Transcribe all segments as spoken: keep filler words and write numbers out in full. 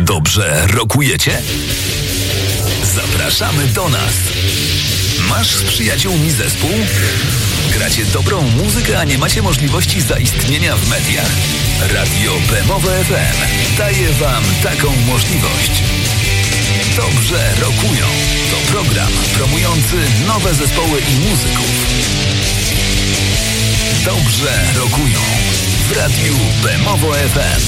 Dobrze rokujecie? Zapraszamy do nas. Masz z przyjaciółmi zespół? Gracie dobrą muzykę, a nie macie możliwości zaistnienia w mediach? Radio Bemowe F M daje wam taką możliwość. Dobrze rokują. To program promujący nowe zespoły i muzyków. Dobrze rokują w Radiu Bemowe F M.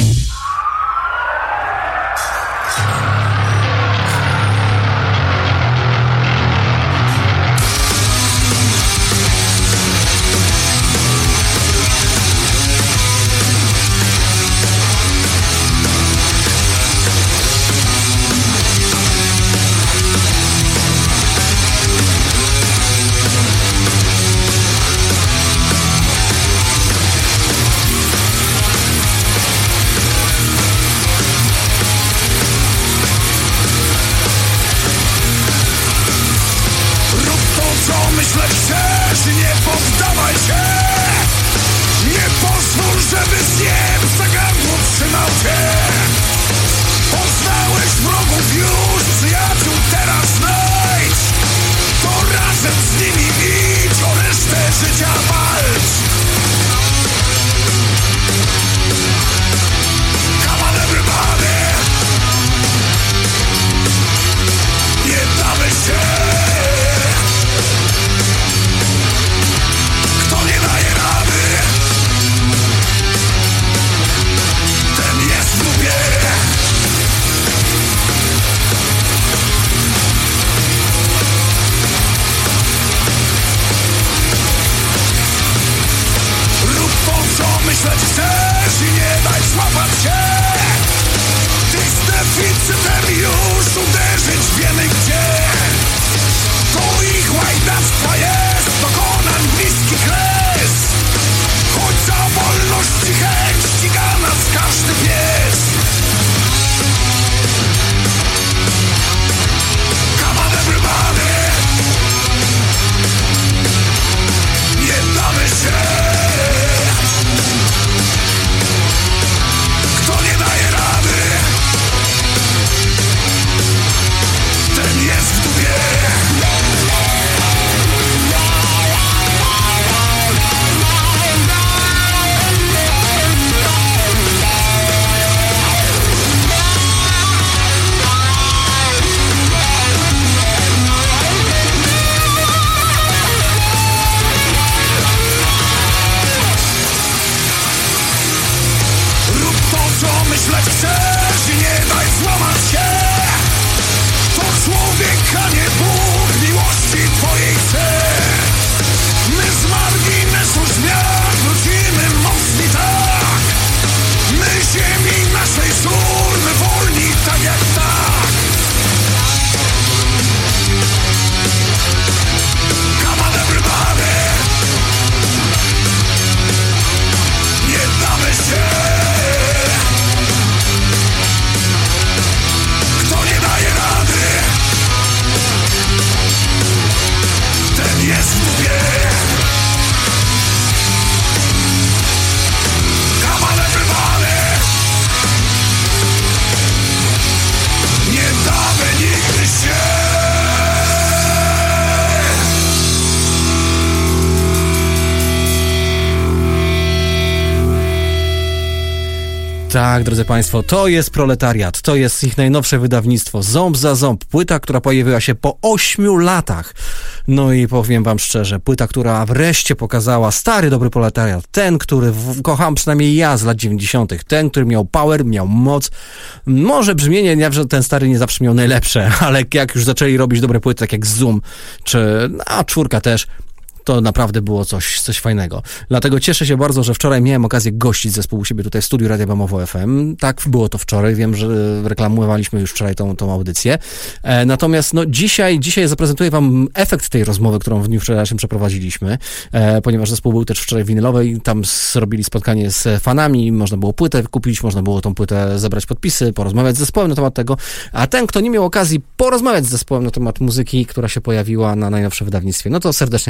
Tak, drodzy Państwo, to jest Proletariat, to jest ich najnowsze wydawnictwo, Ząb za ząb, płyta, która pojawiła się po ośmiu latach. No i powiem wam szczerze, płyta, która wreszcie pokazała stary, dobry Proletariat, ten, który w, kocham przynajmniej ja z lat dziewięćdziesiątych, ten, który miał power, miał moc. Może brzmienie, nie, że ten stary nie zawsze miał najlepsze, ale jak już zaczęli robić dobre płyty, tak jak Zoom, czy a czwórka też, to naprawdę było coś, coś fajnego. Dlatego cieszę się bardzo, że wczoraj miałem okazję gościć zespół u siebie tutaj w studiu Radia Bemowo F M. Tak było to wczoraj. Wiem, że reklamowaliśmy już wczoraj tą, tą audycję. E, natomiast no dzisiaj, dzisiaj zaprezentuję wam efekt tej rozmowy, którą w dniu wczorajszym przeprowadziliśmy, e, ponieważ zespół był też wczoraj winylowy i tam zrobili spotkanie z fanami, można było płytę kupić, można było tą płytę zebrać podpisy, porozmawiać z zespołem na temat tego, a ten, kto nie miał okazji porozmawiać z zespołem na temat muzyki, która się pojawiła na najnowszym wydawnictwie, no to serdecznie was zapraszam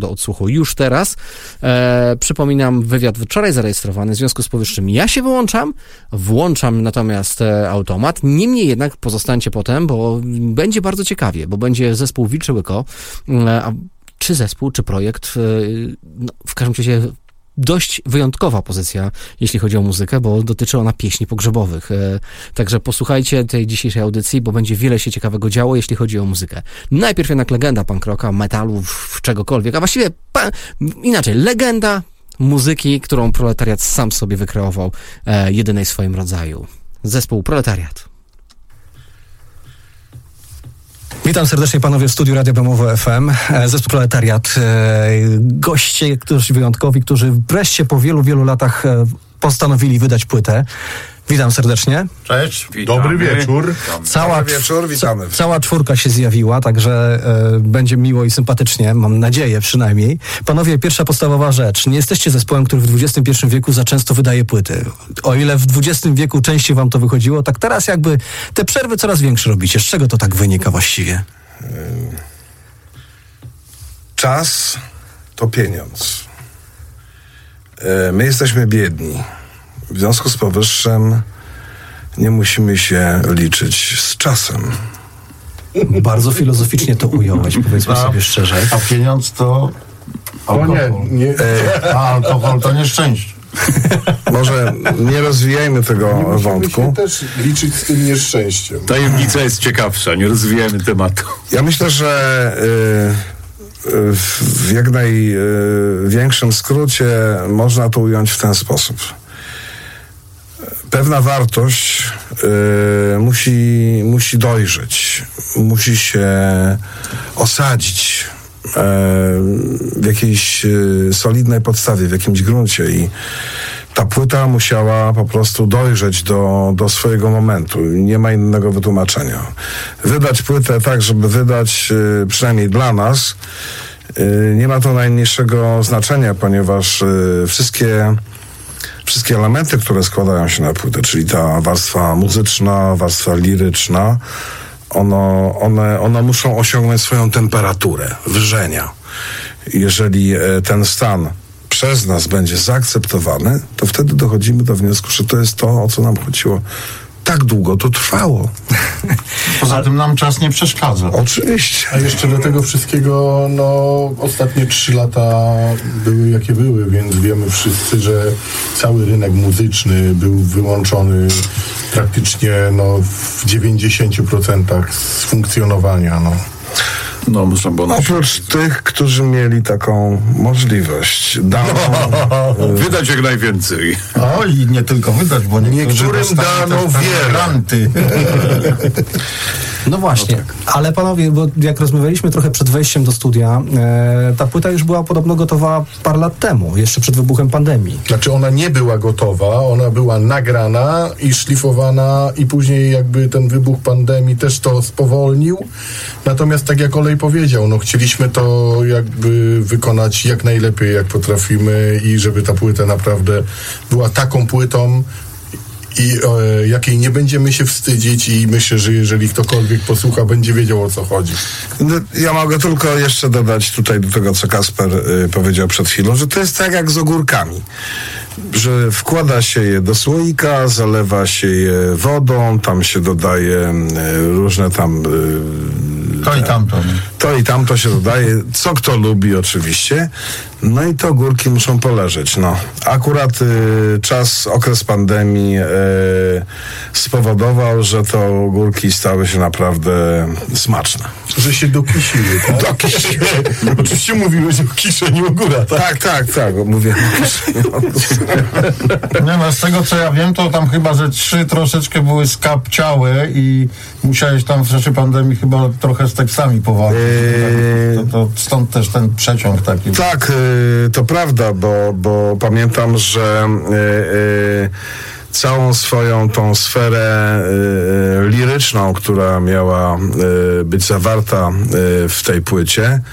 do odsłuchu już teraz. E, przypominam, wywiad wczoraj zarejestrowany, w związku z powyższym ja się wyłączam, włączam natomiast e, automat, niemniej jednak pozostańcie potem, bo będzie bardzo ciekawie, bo będzie zespół Wilcze Łyko, e, a, czy zespół, czy projekt, e, no, w każdym razie dość wyjątkowa pozycja, jeśli chodzi o muzykę, bo dotyczy ona pieśni pogrzebowych. E, także posłuchajcie tej dzisiejszej audycji, bo będzie wiele się ciekawego działo, jeśli chodzi o muzykę. Najpierw jednak legenda punk rocka, metalu, w czegokolwiek, a właściwie pa, inaczej, legenda muzyki, którą proletariat sam sobie wykreował, e, jedynej w swoim rodzaju. Zespół Proletariat. Witam serdecznie panowie w studiu Radia Bemowo F M, zespół Proletariat, goście, którzy wyjątkowi, którzy wreszcie po wielu, wielu latach postanowili wydać płytę. Witam serdecznie. Cześć, witamy. Dobry wieczór. Cała, Dobry wieczór, witamy. Ca- cała czwórka się zjawiła, także e, będzie miło i sympatycznie, mam nadzieję przynajmniej. Panowie, pierwsza podstawowa rzecz. Nie jesteście zespołem, który w dwudziestym pierwszym wieku za często wydaje płyty. O ile w dwudziestym wieku częściej wam to wychodziło, tak teraz jakby te przerwy coraz większe robicie. Z czego to tak wynika właściwie? Czas to pieniądz. My jesteśmy biedni. W związku z powyższym nie musimy się liczyć z czasem. Bardzo filozoficznie to ująłeś, powiedzmy a, sobie szczerze. A pieniądz to alkohol. No nie, nie. A alkohol to nieszczęście. Może nie rozwijajmy tego nie wątku. musimy się też liczyć z tym nieszczęściem. Tajemnica jest ciekawsza, nie rozwijajmy tematu. Ja myślę, że y, y, w jak największym skrócie można to ująć w ten sposób. Pewna wartość y, musi, musi dojrzeć, musi się osadzić y, w jakiejś y, solidnej podstawie, w jakimś gruncie i ta płyta musiała po prostu dojrzeć do, do swojego momentu. Nie ma innego wytłumaczenia. Wydać płytę tak, żeby wydać, y, przynajmniej dla nas, y, nie ma to najmniejszego znaczenia, ponieważ y, wszystkie Wszystkie elementy, które składają się na płytę, czyli ta warstwa muzyczna, warstwa liryczna, ono, one, one muszą osiągnąć swoją temperaturę wrzenia. Jeżeli ten stan przez nas będzie zaakceptowany, to wtedy dochodzimy do wniosku, że to jest to, o co nam chodziło. Tak długo to trwało. Poza tym nam czas nie przeszkadza. Oczywiście. A jeszcze do tego wszystkiego, no, ostatnie trzy lata były jakie były, więc wiemy wszyscy, że cały rynek muzyczny był wyłączony praktycznie, no, w dziewięćdziesięciu procentach z funkcjonowania, no. No, można było... Oprócz tych, którzy mieli taką możliwość. Daną, wydać jak najwięcej. O, i nie tylko wydać, bo niektórym dano wiele. No właśnie, no tak. Ale panowie, bo jak rozmawialiśmy trochę przed wejściem do studia, e, ta płyta już była podobno gotowa parę lat temu, jeszcze przed wybuchem pandemii. Znaczy ona nie była gotowa, ona była nagrana i szlifowana i później jakby ten wybuch pandemii też to spowolnił. Natomiast tak jak Olej powiedział, no chcieliśmy to jakby wykonać jak najlepiej, jak potrafimy i żeby ta płyta naprawdę była taką płytą, i e, jakiej nie będziemy się wstydzić i myślę, że jeżeli ktokolwiek posłucha, będzie wiedział, o co chodzi. No, ja mogę tylko jeszcze dodać tutaj do tego, co Kasper y, powiedział przed chwilą, że to jest tak jak z ogórkami, że wkłada się je do słoika, zalewa się je wodą, tam się dodaje y, różne tam... Y, To i tamto. To i tamto się dodaje, co kto lubi oczywiście. No i te ogórki muszą poleżeć. No. Akurat y, czas, okres pandemii y, spowodował, że te ogórki stały się naprawdę smaczne. Że się dokisiły, tak? Dokisiły. Oczywiście mówiłeś o kiszeniu ogóra, tak? Tak, tak, tak. Mówię o kiszeniu. Nie no, z tego co ja wiem, to tam chyba ze trzy troszeczkę były skapciałe i musiałeś tam w czasie pandemii chyba trochę z tekstami powalczyć. Eee... To, to stąd też ten przeciąg taki. Tak, yy, to prawda, bo, bo pamiętam, że yy, yy, całą swoją tą sferę yy, liryczną, która miała yy, być zawarta yy, w tej płycie,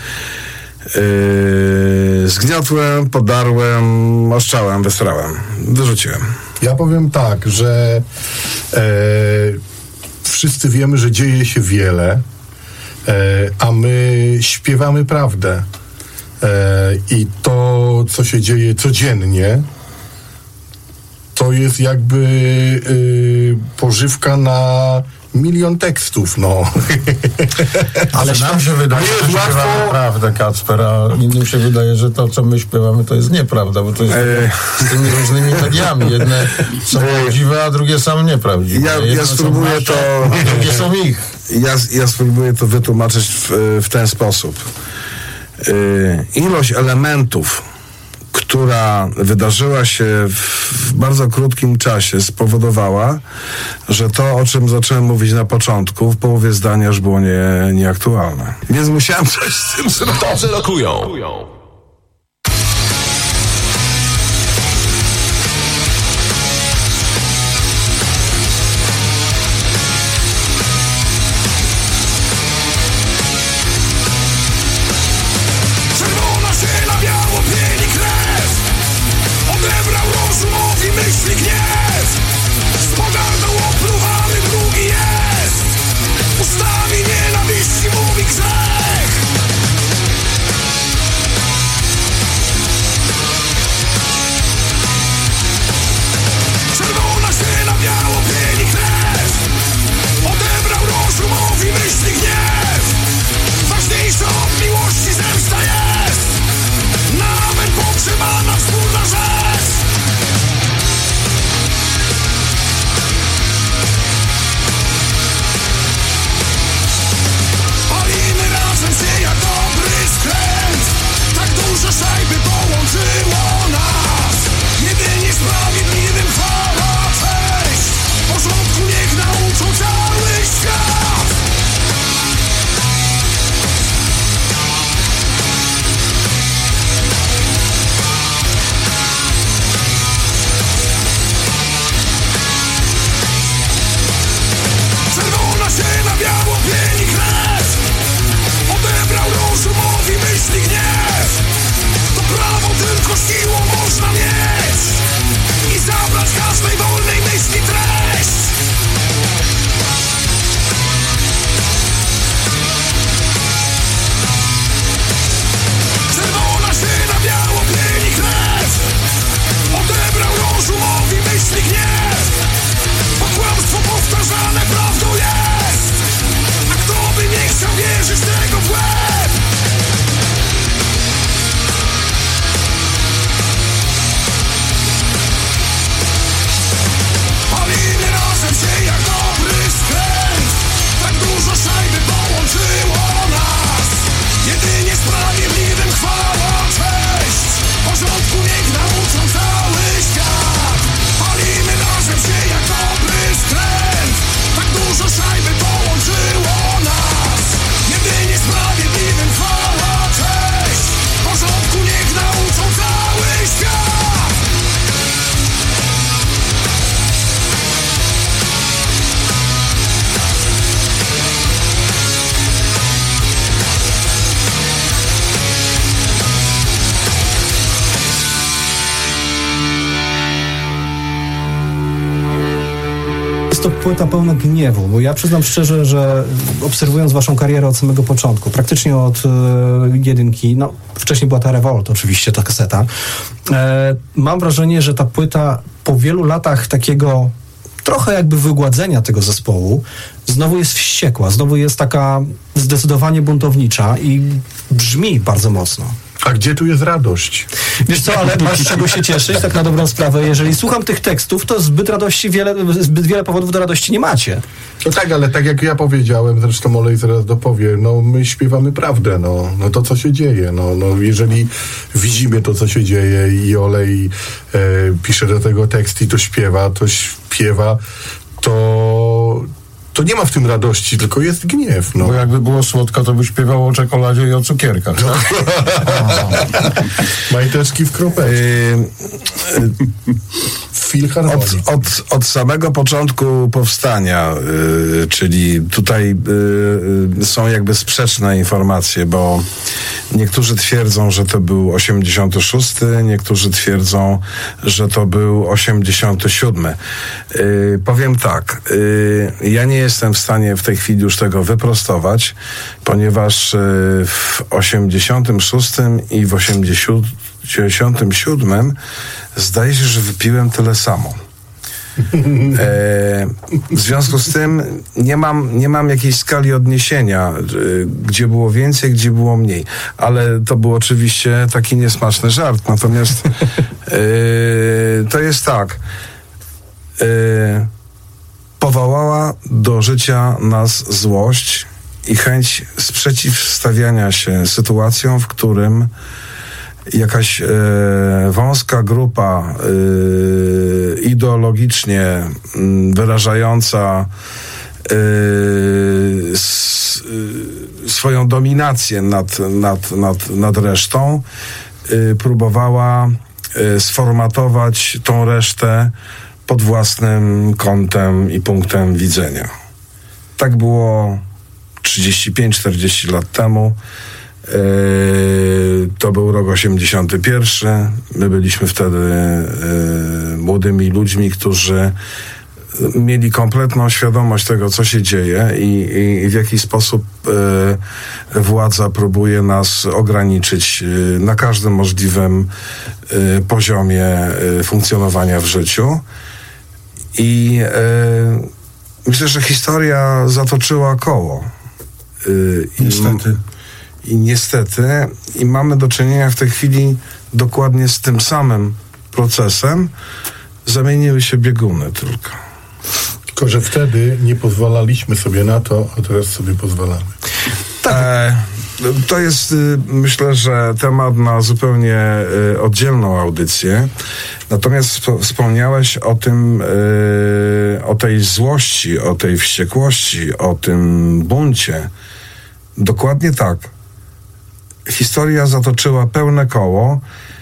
Yy, zgniotłem, podarłem, oszczałem, wysrałem, wyrzuciłem. Ja powiem tak, że e, wszyscy wiemy, że dzieje się wiele, e, a my śpiewamy prawdę. E, I to, co się dzieje codziennie, to jest jakby y, pożywka na milion tekstów, no. Ale nam się wydaje, że jest łatwo... śpiewamy prawdę, Kacper, a innym się wydaje, że to, co my śpiewamy, to jest nieprawda, bo to jest Eee. z tymi różnymi mediami. Jedne są prawdziwe, a drugie są nieprawdziwe. Ja, Jedne ja są spróbuję nasze, to... a drugie są ich. Ja, ja spróbuję to wytłumaczyć w, w ten sposób. Yy, ilość elementów, która wydarzyła się w bardzo krótkim czasie, spowodowała, że to, o czym zacząłem mówić na początku, w połowie zdania już było nie, nieaktualne. Więc musiałem coś z tym zrobić. Dobrze lokują. Czerwona się na biało pieni krew, odebrał rozumowi myśli gniew, z pogardą opluwany drugi jest, ustami nienawiści mówi grzech. Czerwona się na biało pieni krew, odebrał rozumowi myśli gniew, ważniejsza od miłości zemsta jest, nawet pogrzebana wspólna rzecz. Palimy razem się jak dobry skręt, tak dużo szajby połączyło nas, jedynie sprawiedliwym chwała cześć, porządku niech nauczą cały świat. Czerwona się na biało pieni krew, odebrał rozumowi myśli gniew, to prawo tylko siłą można mieć i zabrać każdej wolnej myśli treść. Czerwona się na biało pieni krew, odebrał rozumowi myśli gniew, bo kłamstwo powtarzane prawdą jest, a kto by nie chciał wierzyć tego w łeb? Palimy razem się jak dobry skręt, tak dużo szajby połączyło nas, jedynie sprawiedliwym chwała cześć, porządku niech nauczą cały świat. Palimy razem się jak dobry skręt, tak dużo szajby połączyło nas, jedynie sprawiedliwym chwała cześć, porządku niech nauczą cały świat. Jest to płyta pełna gniewu, bo ja przyznam szczerze, że obserwując waszą karierę od samego początku, praktycznie od e, jedynki, no wcześniej była ta Revolt oczywiście, ta kaseta, e, mam wrażenie, że ta płyta po wielu latach takiego trochę jakby wygładzenia tego zespołu znowu jest wściekła, znowu jest taka zdecydowanie buntownicza i brzmi bardzo mocno. A gdzie tu jest radość? Wiesz co, ale masz z czego się cieszyć, tak na dobrą sprawę. Jeżeli słucham tych tekstów, to zbyt radości wiele, zbyt wiele powodów do radości nie macie. No tak, ale tak jak ja powiedziałem, zresztą Olej zaraz dopowie, no my śpiewamy prawdę, no, no to co się dzieje, no, no jeżeli widzimy to, co się dzieje i Olej e, pisze do tego tekst i to śpiewa, to śpiewa, to... to nie ma w tym radości, tylko jest gniew. No. Bo jakby było słodko, to by śpiewało o czekoladzie i o cukierkach. Tak? Majteczki w kropeczki. Yy, w filharmonii. Od, od, od samego początku powstania, yy, czyli tutaj yy, są jakby sprzeczne informacje, bo niektórzy twierdzą, że to był osiemdziesiąty szósty, niektórzy twierdzą, że to był osiemdziesiąty siódmy. Yy, powiem tak, yy, ja nie jestem w stanie w tej chwili już tego wyprostować, ponieważ y, w osiemdziesiątym szóstym i w osiemdziesiątym siódmym zdaje się, że wypiłem tyle samo. E, w związku z tym nie mam, nie mam jakiejś skali odniesienia, y, gdzie było więcej, gdzie było mniej. Ale to był oczywiście taki niesmaczny żart. Natomiast y, to jest tak. Y, powołała do życia nas złość i chęć sprzeciwstawiania się sytuacjom, w którym jakaś e, wąska grupa e, ideologicznie m, wyrażająca e, s, e, swoją dominację nad, nad, nad, nad resztą e, próbowała e, sformatować tą resztę pod własnym kątem i punktem widzenia. Tak było trzydzieści pięć czterdzieści lat temu. Yy, to był rok osiemdziesiąty pierwszy. My byliśmy wtedy yy, młodymi ludźmi, którzy mieli kompletną świadomość tego, co się dzieje i, i, i w jaki sposób yy, władza próbuje nas ograniczyć yy, na każdym możliwym yy, poziomie yy, funkcjonowania w życiu. I yy, myślę, że historia zatoczyła koło. Yy, Niestety. I niestety, i mamy do czynienia w tej chwili dokładnie z tym samym procesem. Zamieniły się bieguny tylko. Tylko, że wtedy nie pozwalaliśmy sobie na to, a teraz sobie pozwalamy. Tak. E, to jest, y, myślę, że temat na zupełnie y, oddzielną audycję. Natomiast sp- wspomniałeś o tym, y, o tej złości, o tej wściekłości, o tym buncie. Dokładnie tak. Historia zatoczyła pełne koło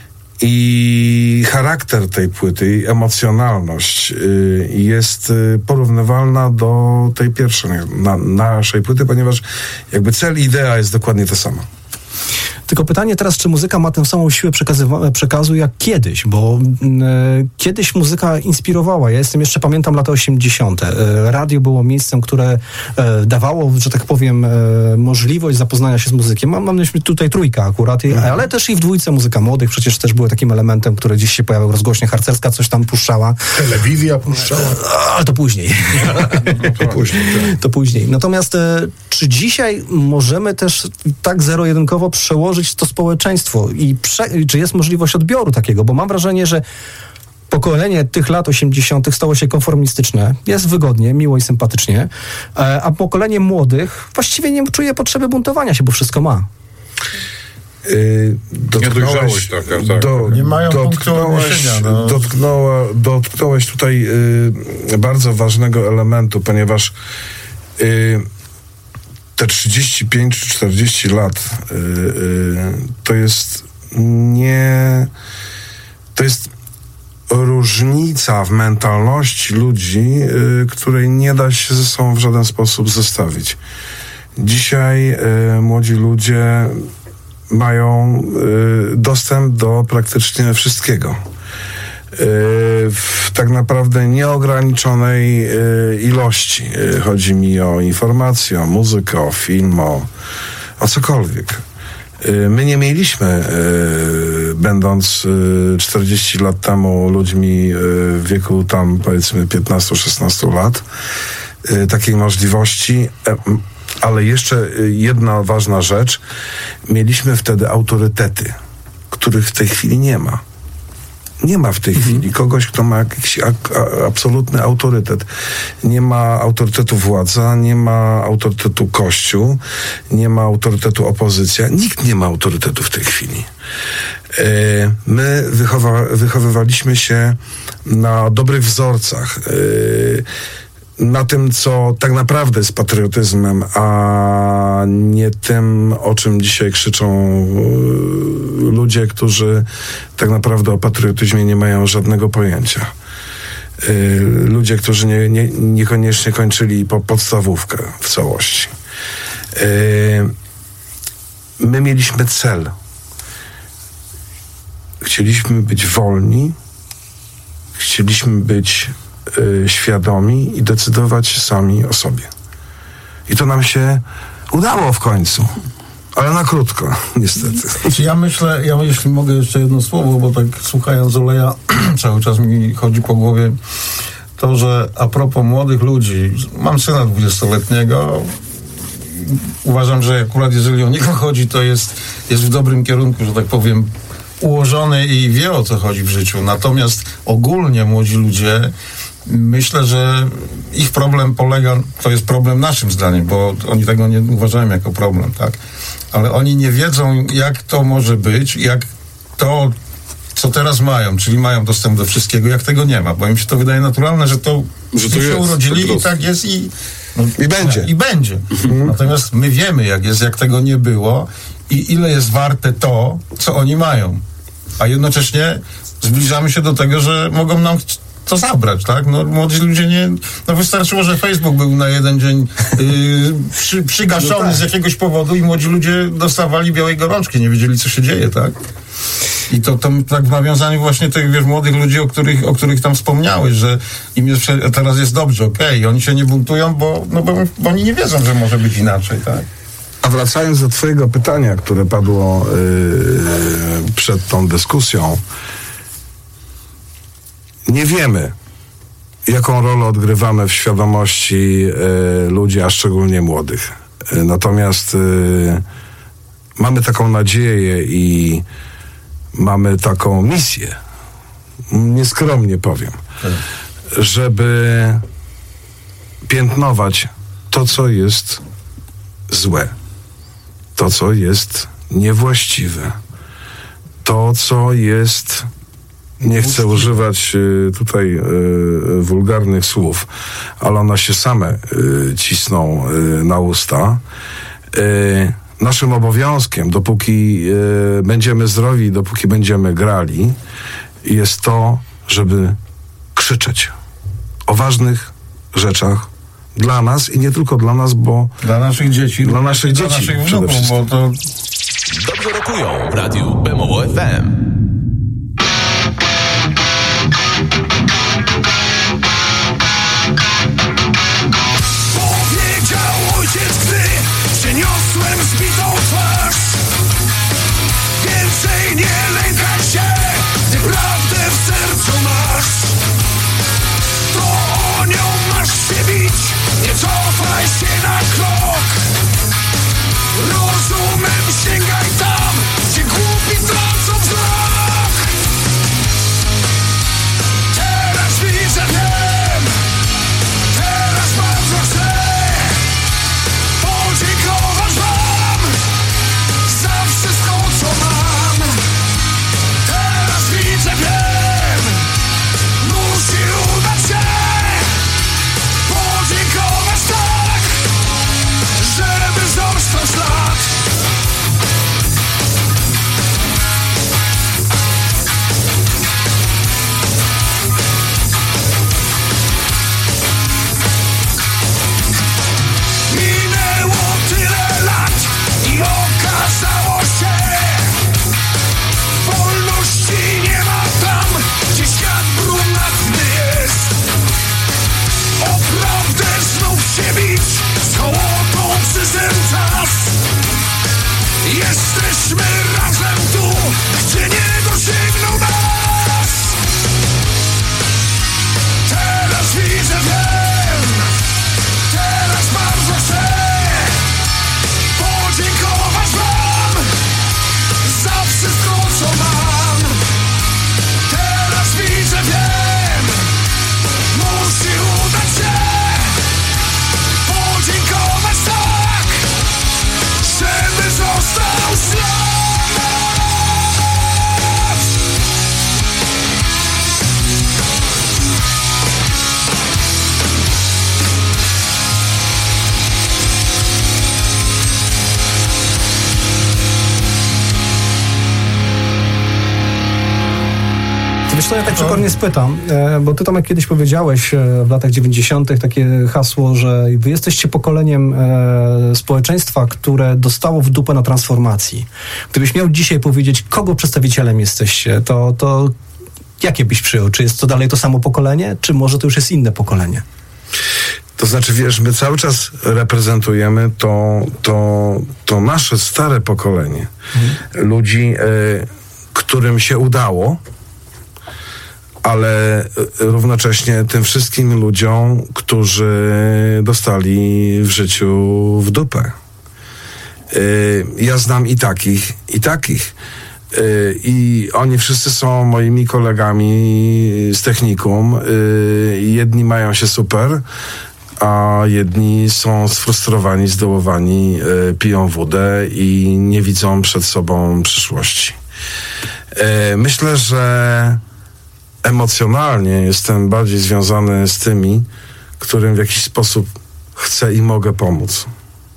i charakter tej płyty, i emocjonalność y, jest y, porównywalna do tej pierwszej na, naszej płyty, ponieważ jakby cel i idea jest dokładnie ta sama. Tylko pytanie teraz, czy muzyka ma tę samą siłę przekazywa- przekazu jak kiedyś, bo e, kiedyś muzyka inspirowała. Ja jestem jeszcze, pamiętam lata osiemdziesiąte. E, radio było miejscem, które e, dawało, że tak powiem, e, możliwość zapoznania się z muzykiem. Mam, mam na myśli tutaj trójka akurat, i, Mhm. ale też i w dwójce muzyka młodych przecież też były takim elementem, który gdzieś się pojawiał, rozgłośnie harcerska coś tam puszczała. Telewizja puszczała. Ale to później. To później. Tak. To później. Natomiast e, czy dzisiaj możemy też tak zero-jedynkowo przełożyć to społeczeństwo i prze, czy jest możliwość odbioru takiego? Bo mam wrażenie, że pokolenie tych lat osiemdziesiątych stało się konformistyczne, jest wygodnie, miło i sympatycznie, e, a pokolenie młodych właściwie nie czuje potrzeby buntowania się, bo wszystko ma. Yy, dotknąłeś, Niedojrzałość taka, tak. do, Nie mają punktu dotknąłeś, odniesienia, no. dotknęła, dotknąłeś tutaj yy, bardzo ważnego elementu, ponieważ yy, te trzydzieści pięć czy czterdzieści lat yy, yy, to jest nie... To jest różnica w mentalności ludzi, yy, której nie da się ze sobą w żaden sposób zestawić. Dzisiaj yy, młodzi ludzie mają y, dostęp do praktycznie wszystkiego. Y, w tak naprawdę nieograniczonej y, ilości. Y, chodzi mi o informacje, o muzykę, o film, o, o cokolwiek. Y, my nie mieliśmy, y, będąc y, czterdzieści lat temu ludźmi y, w wieku tam powiedzmy piętnaście szesnaście lat, y, takiej możliwości. Y, Ale jeszcze jedna ważna rzecz. Mieliśmy wtedy autorytety, których w tej chwili nie ma. Nie ma w tej mhm. chwili kogoś, kto ma jakiś a, a, absolutny autorytet. Nie ma autorytetu władza, nie ma autorytetu Kościół, nie ma autorytetu opozycja. Nikt nie ma autorytetu w tej chwili. E, my wychowa- wychowywaliśmy się na dobrych wzorcach. E, na tym, co tak naprawdę jest patriotyzmem, a nie tym, o czym dzisiaj krzyczą ludzie, którzy tak naprawdę o patriotyzmie nie mają żadnego pojęcia. Ludzie, którzy nie, nie, niekoniecznie kończyli po podstawówkę w całości. My mieliśmy cel. Chcieliśmy być wolni, chcieliśmy być świadomi i decydować sami o sobie. I to nam się udało w końcu. Ale na krótko, niestety. Ja myślę, ja jeśli mogę jeszcze jedno słowo, bo tak słuchając Oleja cały czas mi chodzi po głowie to, że a propos młodych ludzi, mam syna dwudziestoletniego, uważam, że akurat jeżeli o niego chodzi, to jest, jest w dobrym kierunku, że tak powiem, ułożony i wie, o co chodzi w życiu. Natomiast ogólnie młodzi ludzie, myślę, że ich problem polega, to jest problem naszym zdaniem, bo oni tego nie uważają jako problem, tak? Ale oni nie wiedzą, jak to może być, jak to, co teraz mają, czyli mają dostęp do wszystkiego, jak tego nie ma, bo im się to wydaje naturalne, że to, że to się jest, urodzili i tak jest i, no, I będzie. I będzie. Mhm. Natomiast my wiemy, jak jest, jak tego nie było i ile jest warte to, co oni mają. A jednocześnie zbliżamy się do tego, że mogą nam to zabrać, tak? No młodzi ludzie nie... No wystarczyło, że Facebook był na jeden dzień yy, przy, przygaszony no tak. z jakiegoś powodu i młodzi ludzie dostawali białej gorączki, nie wiedzieli, co się dzieje, tak? I to, to tak w nawiązaniu właśnie tych, wiesz, młodych ludzi, o których, o których tam wspomniałeś, że im jest, teraz jest dobrze, okej, okay. Oni się nie buntują, bo, no bo, bo oni nie wiedzą, że może być inaczej, tak? A wracając do twojego pytania, które padło yy, przed tą dyskusją, nie wiemy, jaką rolę odgrywamy w świadomości y, ludzi, a szczególnie młodych. Y, natomiast y, mamy taką nadzieję i mamy taką misję, nieskromnie powiem, tak. żeby piętnować to, co jest złe, to, co jest niewłaściwe, to, co jest... Nie chcę używać y, tutaj y, wulgarnych słów, ale one się same y, cisną y, na usta. Y, naszym obowiązkiem, dopóki y, będziemy zdrowi, dopóki będziemy grali, jest to, żeby krzyczeć o ważnych rzeczach dla nas i nie tylko dla nas, bo... Dla naszych dzieci. Dla naszych dla dzieci naszych przede wnuków, wszystkim. bo to... Dobrze rokują w radiu B M O F M. Powiedział ojciec, gdy przyniosłem zbitą twarz. Więcej nie lękaj się, gdy prawdę w sercu masz. To o nią masz się bić, nie cofaj się na krok. Rozumem sięgaj tam, gdzie głupi tracą wzrok. Teraz widzę, wiem, teraz bardzo chcę podziękować wam za wszystko, co mam. Teraz widzę, wiem, musi udać się podziękować tak, żeby został ślad. Minęło tyle lat i okazało się, wolności nie ma tam, gdzie świat brunatny jest. O prawdę znów się bić, z hołotą przyszedł czas. Jesteśmy razem tu, gdzie nie dosięgną nas. Teraz widzę, wiem, teraz bardzo chcę podziękować wam za wszystko, co mam. Teraz widzę, wiem, musi udać się podziękować tak, żeby został ślad. Wiesz co, ja tak przekornie spytam, e, bo ty Tomek kiedyś powiedziałeś e, w latach dziewięćdziesiątych takie hasło, że wy jesteście pokoleniem e, społeczeństwa, które dostało w dupę na transformacji. Gdybyś miał dzisiaj powiedzieć, kogo przedstawicielem jesteście, to, to jakie byś przyjął? Czy jest to dalej to samo pokolenie, czy może to już jest inne pokolenie? To znaczy, wiesz, my cały czas reprezentujemy to, to, to nasze stare pokolenie. Mhm. Ludzi, y, którym się udało, ale równocześnie tym wszystkim ludziom, którzy dostali w życiu w dupę. Y, ja znam i takich, i takich. Y, I oni wszyscy są moimi kolegami z technikum. Y, jedni mają się super, a jedni są sfrustrowani, zdołowani, y, piją wódę i nie widzą przed sobą przyszłości. Y, myślę, że emocjonalnie jestem bardziej związany z tymi, którym w jakiś sposób chcę i mogę pomóc.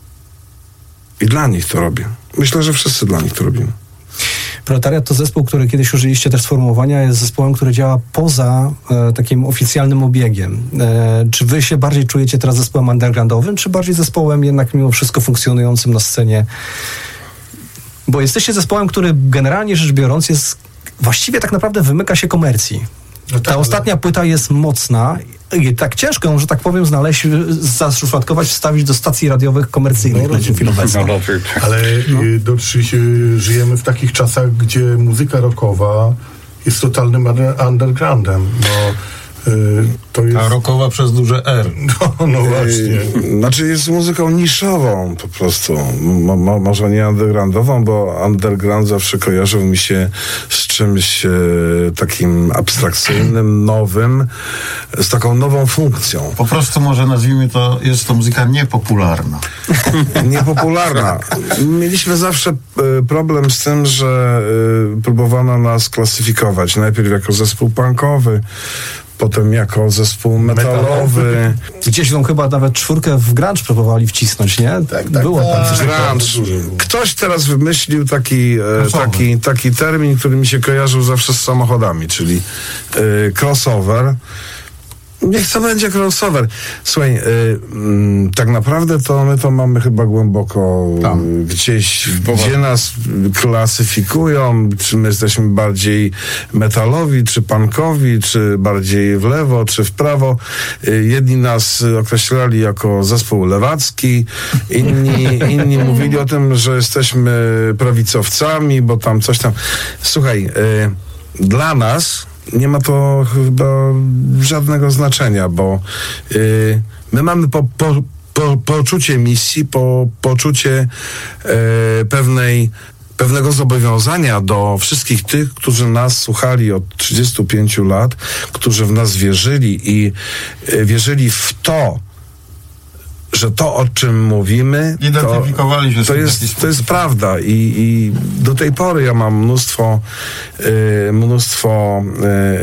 I dla nich to robię. Myślę, że wszyscy dla nich to robimy. Proletariat to zespół, który kiedyś użyliście też sformułowania, jest zespołem, który działa poza e, takim oficjalnym obiegiem. E, czy wy się bardziej czujecie teraz zespołem undergroundowym, czy bardziej zespołem jednak mimo wszystko funkcjonującym na scenie? Bo jesteście zespołem, który generalnie rzecz biorąc jest właściwie tak naprawdę wymyka się komercji. No tak, Ta ale... ostatnia płyta jest mocna i tak ciężko ją, że tak powiem, znaleźć, zaszufladkować, wstawić do stacji radiowych komercyjnych no, na dzień obecny. No, ale no. Dotrze się, żyjemy w takich czasach, gdzie muzyka rockowa jest totalnym undergroundem. No, to jest... A rockowa przez duże R. No, no właśnie. Znaczy jest muzyką niszową po prostu. Mo, mo, może nie undergroundową, bo underground zawsze kojarzył mi się z czymś e, takim abstrakcyjnym, nowym, z taką nową funkcją. Po prostu może nazwijmy to, jest to muzyka niepopularna. Niepopularna. Mieliśmy zawsze e, problem z tym, że e, próbowano nas klasyfikować. Najpierw jako zespół punkowy, potem jako zespół metalowy. Gdzieś wam chyba nawet czwórkę w grunge próbowali wcisnąć, nie? Tak, tak. Było tam coś grunge. Ktoś teraz wymyślił taki, e, taki, taki termin, który mi się kojarzył zawsze z samochodami, czyli e, crossover. Niech to będzie crossover. Słuchaj, y, y, tak naprawdę to my to mamy chyba głęboko Tam. gdzieś, gdzie nas klasyfikują, czy my jesteśmy bardziej metalowi, czy punkowi, czy bardziej w lewo, czy w prawo. Y, jedni nas określali jako zespół lewacki, inni, inni mówili o tym, że jesteśmy prawicowcami, bo tam coś tam. Słuchaj, y, dla nas nie ma to chyba żadnego znaczenia, bo yy, my mamy po, po, po, poczucie misji, po, poczucie yy, pewnej, pewnego zobowiązania do wszystkich tych, którzy nas słuchali od trzydziestu pięciu lat, którzy w nas wierzyli i yy, wierzyli w to, że to, o czym mówimy, identyfikowali się to, to, jest, to jest prawda i, i do tej pory ja mam mnóstwo y, mnóstwo y,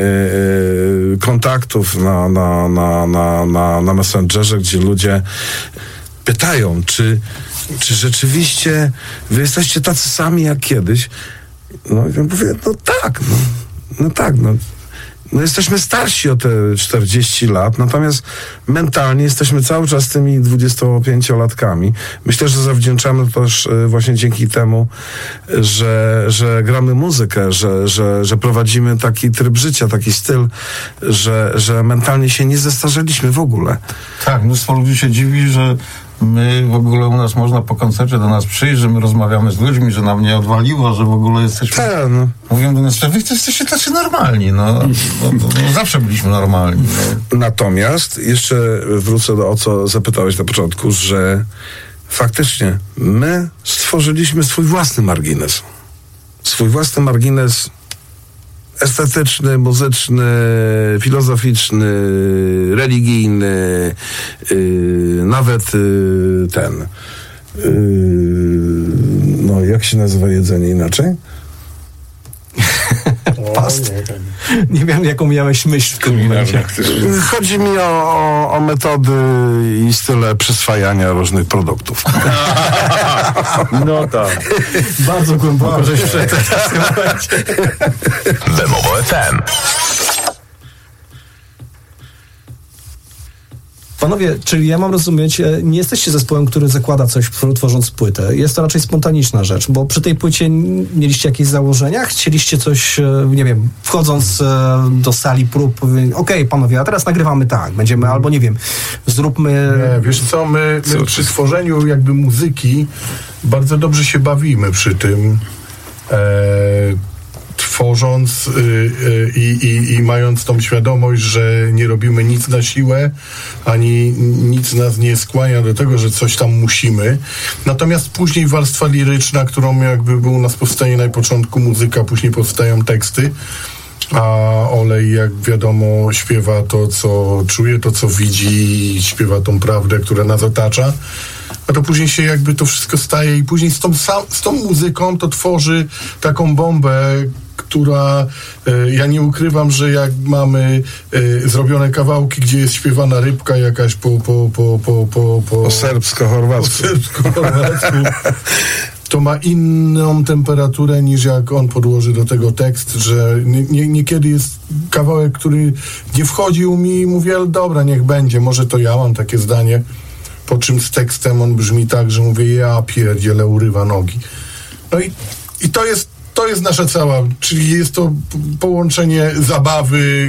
y, kontaktów na, na, na, na, na, na Messengerze, gdzie ludzie pytają, czy, czy rzeczywiście wy jesteście tacy sami jak kiedyś. No ja mówię, no tak, no, no tak, no. No jesteśmy starsi o te czterdzieści lat, natomiast mentalnie jesteśmy cały czas tymi dwudziestopięciolatkami. Myślę, że zawdzięczamy to też właśnie dzięki temu, że, że gramy muzykę, że, że, że prowadzimy taki tryb życia, taki styl, że, że mentalnie się nie zestarzeliśmy w ogóle. Tak, mnóstwo ludzi się dziwi, że my w ogóle u nas można po koncercie do nas przyjść, że my rozmawiamy z ludźmi, że nam nie odwaliło, że w ogóle jesteśmy... Tak, no. Mówią do nas, że wy jesteście tacy normalni, no. no, no, no zawsze byliśmy normalni. No. Natomiast jeszcze wrócę do o co zapytałeś na początku, że faktycznie my stworzyliśmy swój własny margines. Swój własny margines estetyczny, muzyczny, filozoficzny, religijny, yy, nawet yy, ten yy, no jak się nazywa jedzenie inaczej? Past. Nie wiem, jaką miałeś myśl w tym momencie. Chodzi mi o, o, o metody i style przyswajania różnych produktów. No tak. Bardzo głęboko, żeś wszedł w tym momencie. Bemowo F M. Panowie, czyli ja mam rozumieć, nie jesteście zespołem, który zakłada coś, tworząc płytę. Jest to raczej spontaniczna rzecz, bo przy tej płycie mieliście jakieś założenia? Chcieliście coś, nie wiem, wchodząc do sali prób, okej, okay, panowie, a teraz nagrywamy tak, będziemy, albo nie wiem, zróbmy... Nie, wiesz co, my, my przy tworzeniu jakby muzyki bardzo dobrze się bawimy przy tym. E, tworząc y, y, i, i mając tą świadomość, że nie robimy nic na siłę, ani nic nas nie skłania do tego, że coś tam musimy. Natomiast później warstwa liryczna, którą jakby był u nas powstanie na początku muzyka, później powstają teksty, a Olej, jak wiadomo, śpiewa to, co czuje, to, co widzi, śpiewa tą prawdę, która nas otacza. A to później się jakby to wszystko staje i później z tą, z tą muzyką to tworzy taką bombę, która, e, ja nie ukrywam, że jak mamy e, zrobione kawałki, gdzie jest śpiewana rybka jakaś po po po po po, po, po serbsko-chorwacku, po serbsko-chorwacku to ma inną temperaturę niż jak on podłoży do tego tekst, że nie, nie, niekiedy jest kawałek, który nie wchodził mi i mówię, ale dobra, niech będzie, może to ja mam takie zdanie, po czym z tekstem on brzmi tak, że mówię, ja pierdzielę, urywa nogi. No i, i to jest to jest nasza cała, czyli jest to połączenie zabawy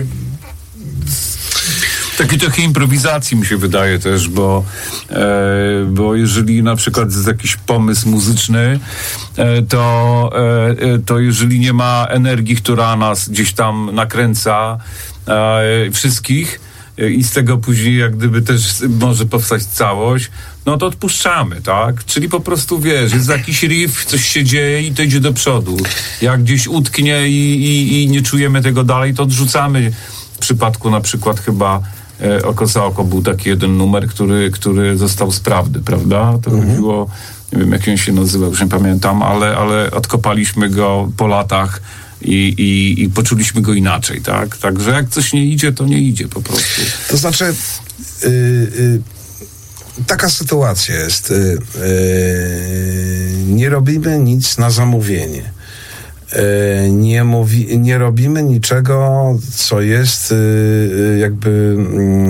z... Takie trochę improwizacji mi się wydaje też, bo, e, bo jeżeli na przykład jest jakiś pomysł muzyczny, e, to, e, to jeżeli nie ma energii, która nas gdzieś tam nakręca e, wszystkich e, i z tego później jak gdyby też może powstać całość, no to odpuszczamy, tak? Czyli po prostu, wiesz, jest jakiś riff, coś się dzieje i to idzie do przodu. Jak gdzieś utknie i, i, i nie czujemy tego dalej, to odrzucamy. W przypadku na przykład chyba e, Oko za oko był taki jeden numer, który, który został z prawdy, prawda? To mhm. chodziło, nie wiem jak on się nazywał, już nie pamiętam, ale, ale odkopaliśmy go po latach i, i, i poczuliśmy go inaczej, tak? Także jak coś nie idzie, to nie idzie po prostu. To znaczy... Yy, yy... Taka sytuacja jest. Yy, yy, nie robimy nic na zamówienie. Yy, nie, mówi, nie robimy niczego, co jest yy, jakby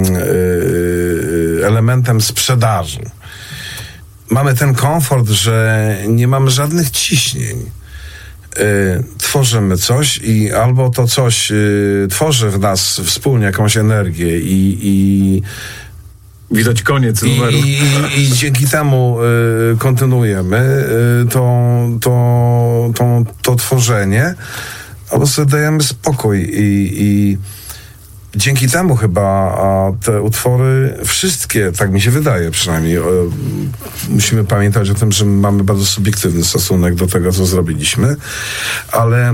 yy, elementem sprzedaży. Mamy ten komfort, że nie mamy żadnych ciśnień. Yy, tworzymy coś i albo to coś yy, tworzy w nas wspólnie jakąś energię i, i widać koniec I, numeru. I, i, i dzięki temu y, kontynuujemy y, to, to, to, to tworzenie, albo sobie dajemy spokój i, i dzięki temu chyba a te utwory, wszystkie, tak mi się wydaje przynajmniej, y, musimy pamiętać o tym, że mamy bardzo subiektywny stosunek do tego, co zrobiliśmy, ale y,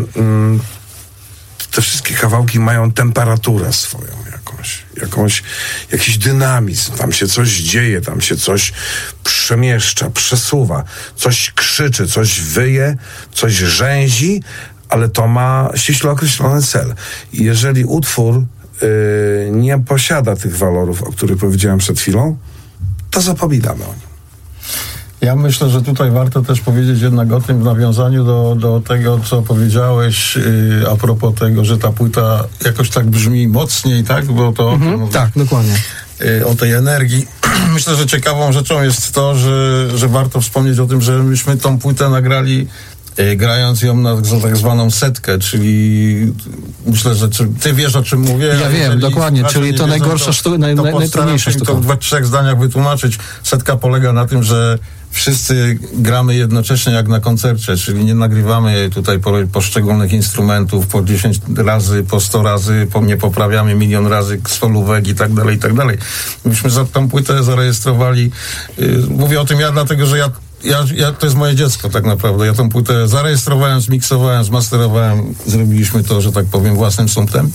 te wszystkie kawałki mają temperaturę swoją. Jakąś, jakąś, jakiś dynamizm, tam się coś dzieje, tam się coś przemieszcza, przesuwa, coś krzyczy, coś wyje, coś rzęzi, ale to ma ściśle określony cel. I jeżeli utwór yy, nie posiada tych walorów, o których powiedziałem przed chwilą, to zapominamy o nim. Ja myślę, że tutaj warto też powiedzieć jednak o tym w nawiązaniu do, do tego, co powiedziałeś yy, a propos tego, że ta płyta jakoś tak brzmi mocniej, tak? Bo to, mhm, to tak, dokładnie. Yy, o tej energii. Myślę, że ciekawą rzeczą jest to, że, że warto wspomnieć o tym, że myśmy tą płytę nagrali yy, grając ją na tak zwaną setkę, czyli myślę, że czy, ty wiesz, o czym mówię. Ja wiem, dokładnie, czyli to najgorsza sztuka, naj, naj, najtrudniejsza sztuka. To w dwóch, trzech zdaniach wytłumaczyć. Setka polega na tym, że wszyscy gramy jednocześnie jak na koncercie, czyli nie nagrywamy tutaj poszczególnych instrumentów po dziesięć razy, po sto razy, po, nie poprawiamy milion razy solówek i tak dalej, i tak dalej. Myśmy za tą płytę zarejestrowali, yy, mówię o tym ja dlatego, że ja, ja, ja to jest moje dziecko tak naprawdę. Ja tą płytę zarejestrowałem, zmiksowałem, zmasterowałem, zrobiliśmy to, że tak powiem, własnym sumptem.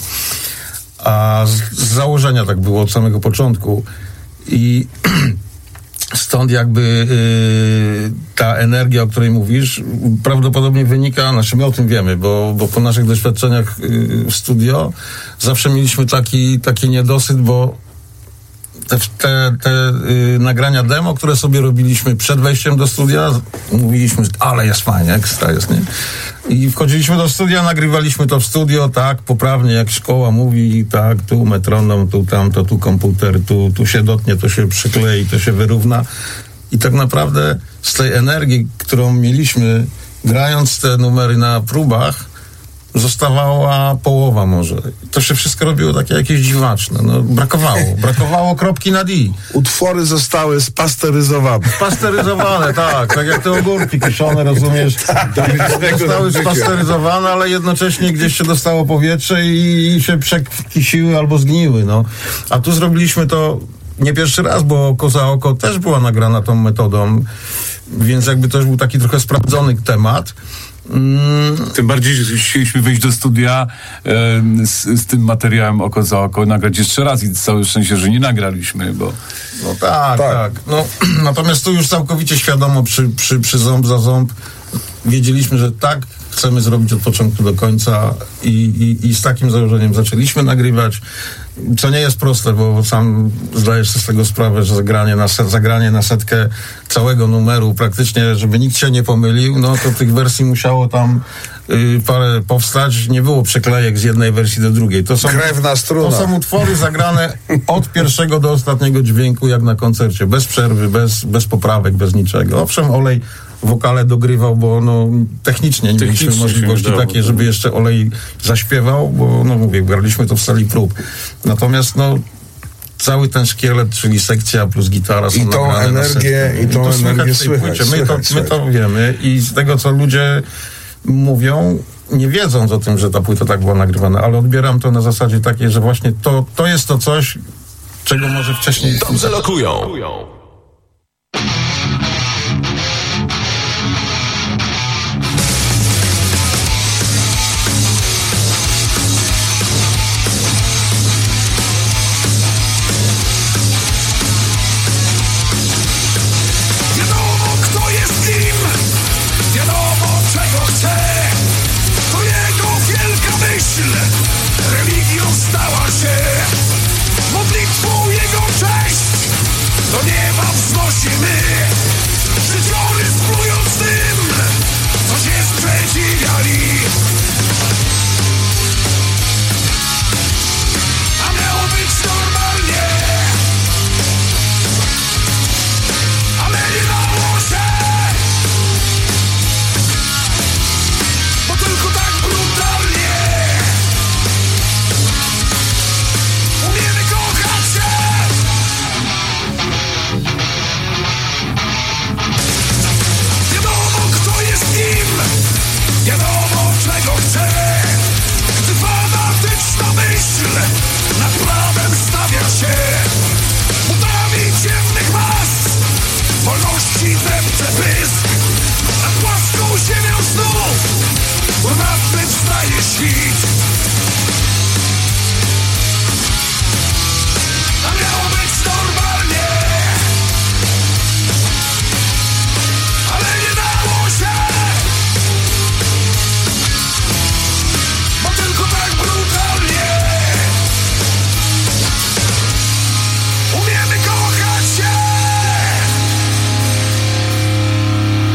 A z, z założenia tak było od samego początku. I stąd jakby yy, ta energia, o której mówisz, prawdopodobnie wynika, znaczy my o tym wiemy, bo, bo po naszych doświadczeniach yy, w studio zawsze mieliśmy taki, taki niedosyt, bo te, te, te y, nagrania demo, które sobie robiliśmy przed wejściem do studia, mówiliśmy, ale jest fajnie, ekstra jest, nie? I wchodziliśmy do studia, nagrywaliśmy to w studio, tak, poprawnie, jak szkoła mówi, tak, tu metronom, tu tamto, tu komputer, tu, tu się dotnie, to się przyklei, to się wyrówna. I tak naprawdę z tej energii, którą mieliśmy, grając te numery na próbach, zostawała połowa może. To się wszystko robiło takie jakieś dziwaczne. No, brakowało. Brakowało kropki nad i. Utwory zostały spasteryzowane. Spasteryzowane, tak. Tak jak te ogórki kiszone, rozumiesz? Zostały spasteryzowane, ale jednocześnie gdzieś się dostało powietrze i, i się przekisiły albo zgniły. No. A tu zrobiliśmy to nie pierwszy raz, bo Oko za oko też była nagrana tą metodą, więc jakby to już był taki trochę sprawdzony temat. Mm. Tym bardziej, że chcieliśmy wejść do studia e, z, z tym materiałem Oko za oko, nagrać jeszcze raz i całe szczęście, że nie nagraliśmy, bo... No tak, tak. tak. No, natomiast tu już całkowicie świadomo przy, przy, przy ząb za ząb wiedzieliśmy, że tak chcemy zrobić od początku do końca i, i, i z takim założeniem zaczęliśmy nagrywać, co nie jest proste, bo sam zdajesz sobie z tego sprawę, że zagranie na, set, zagranie na setkę całego numeru praktycznie, żeby nikt się nie pomylił, no to tych wersji musiało tam y, parę powstać, nie było przeklejek z jednej wersji do drugiej. To są, krewna struna. To są utwory zagrane od pierwszego do ostatniego dźwięku, jak na koncercie, bez przerwy, bez, bez poprawek, bez niczego. Owszem, Olej wokale dogrywał, bo no, technicznie nie mieliśmy możliwości takie, żeby jeszcze Olej zaśpiewał, bo no mówię, graliśmy to w sali prób. Natomiast no cały ten szkielet, czyli sekcja plus gitara są I tą energię, i tą to energię słychać. słychać, My, to, słychać, my to wiemy i z tego, co ludzie mówią, nie wiedząc o tym, że ta płyta tak była nagrywana, ale odbieram to na zasadzie takiej, że właśnie to, to jest to coś, czego może wcześniej... Dobrze lokują. Religią stała się, modlitwą jego cześć do nieba wznosimy, życiorys plując tym, co się sprzeciwiali. A miało być normalnie, ale nie dało się, bo tylko tak brutalnie umiemy kochać się. Wiadomo, kto jest kim, wiadomo, czego chce. Gdy fanatyczna myśl nad prawem stawia się, butami ciemnych mas wolności drepcze pysk. Nad płaską ziemią znów brunatny wstaje świt. A miało być normalnie, ale nie dało się, bo tylko tak brutalnie umiemy kochać się.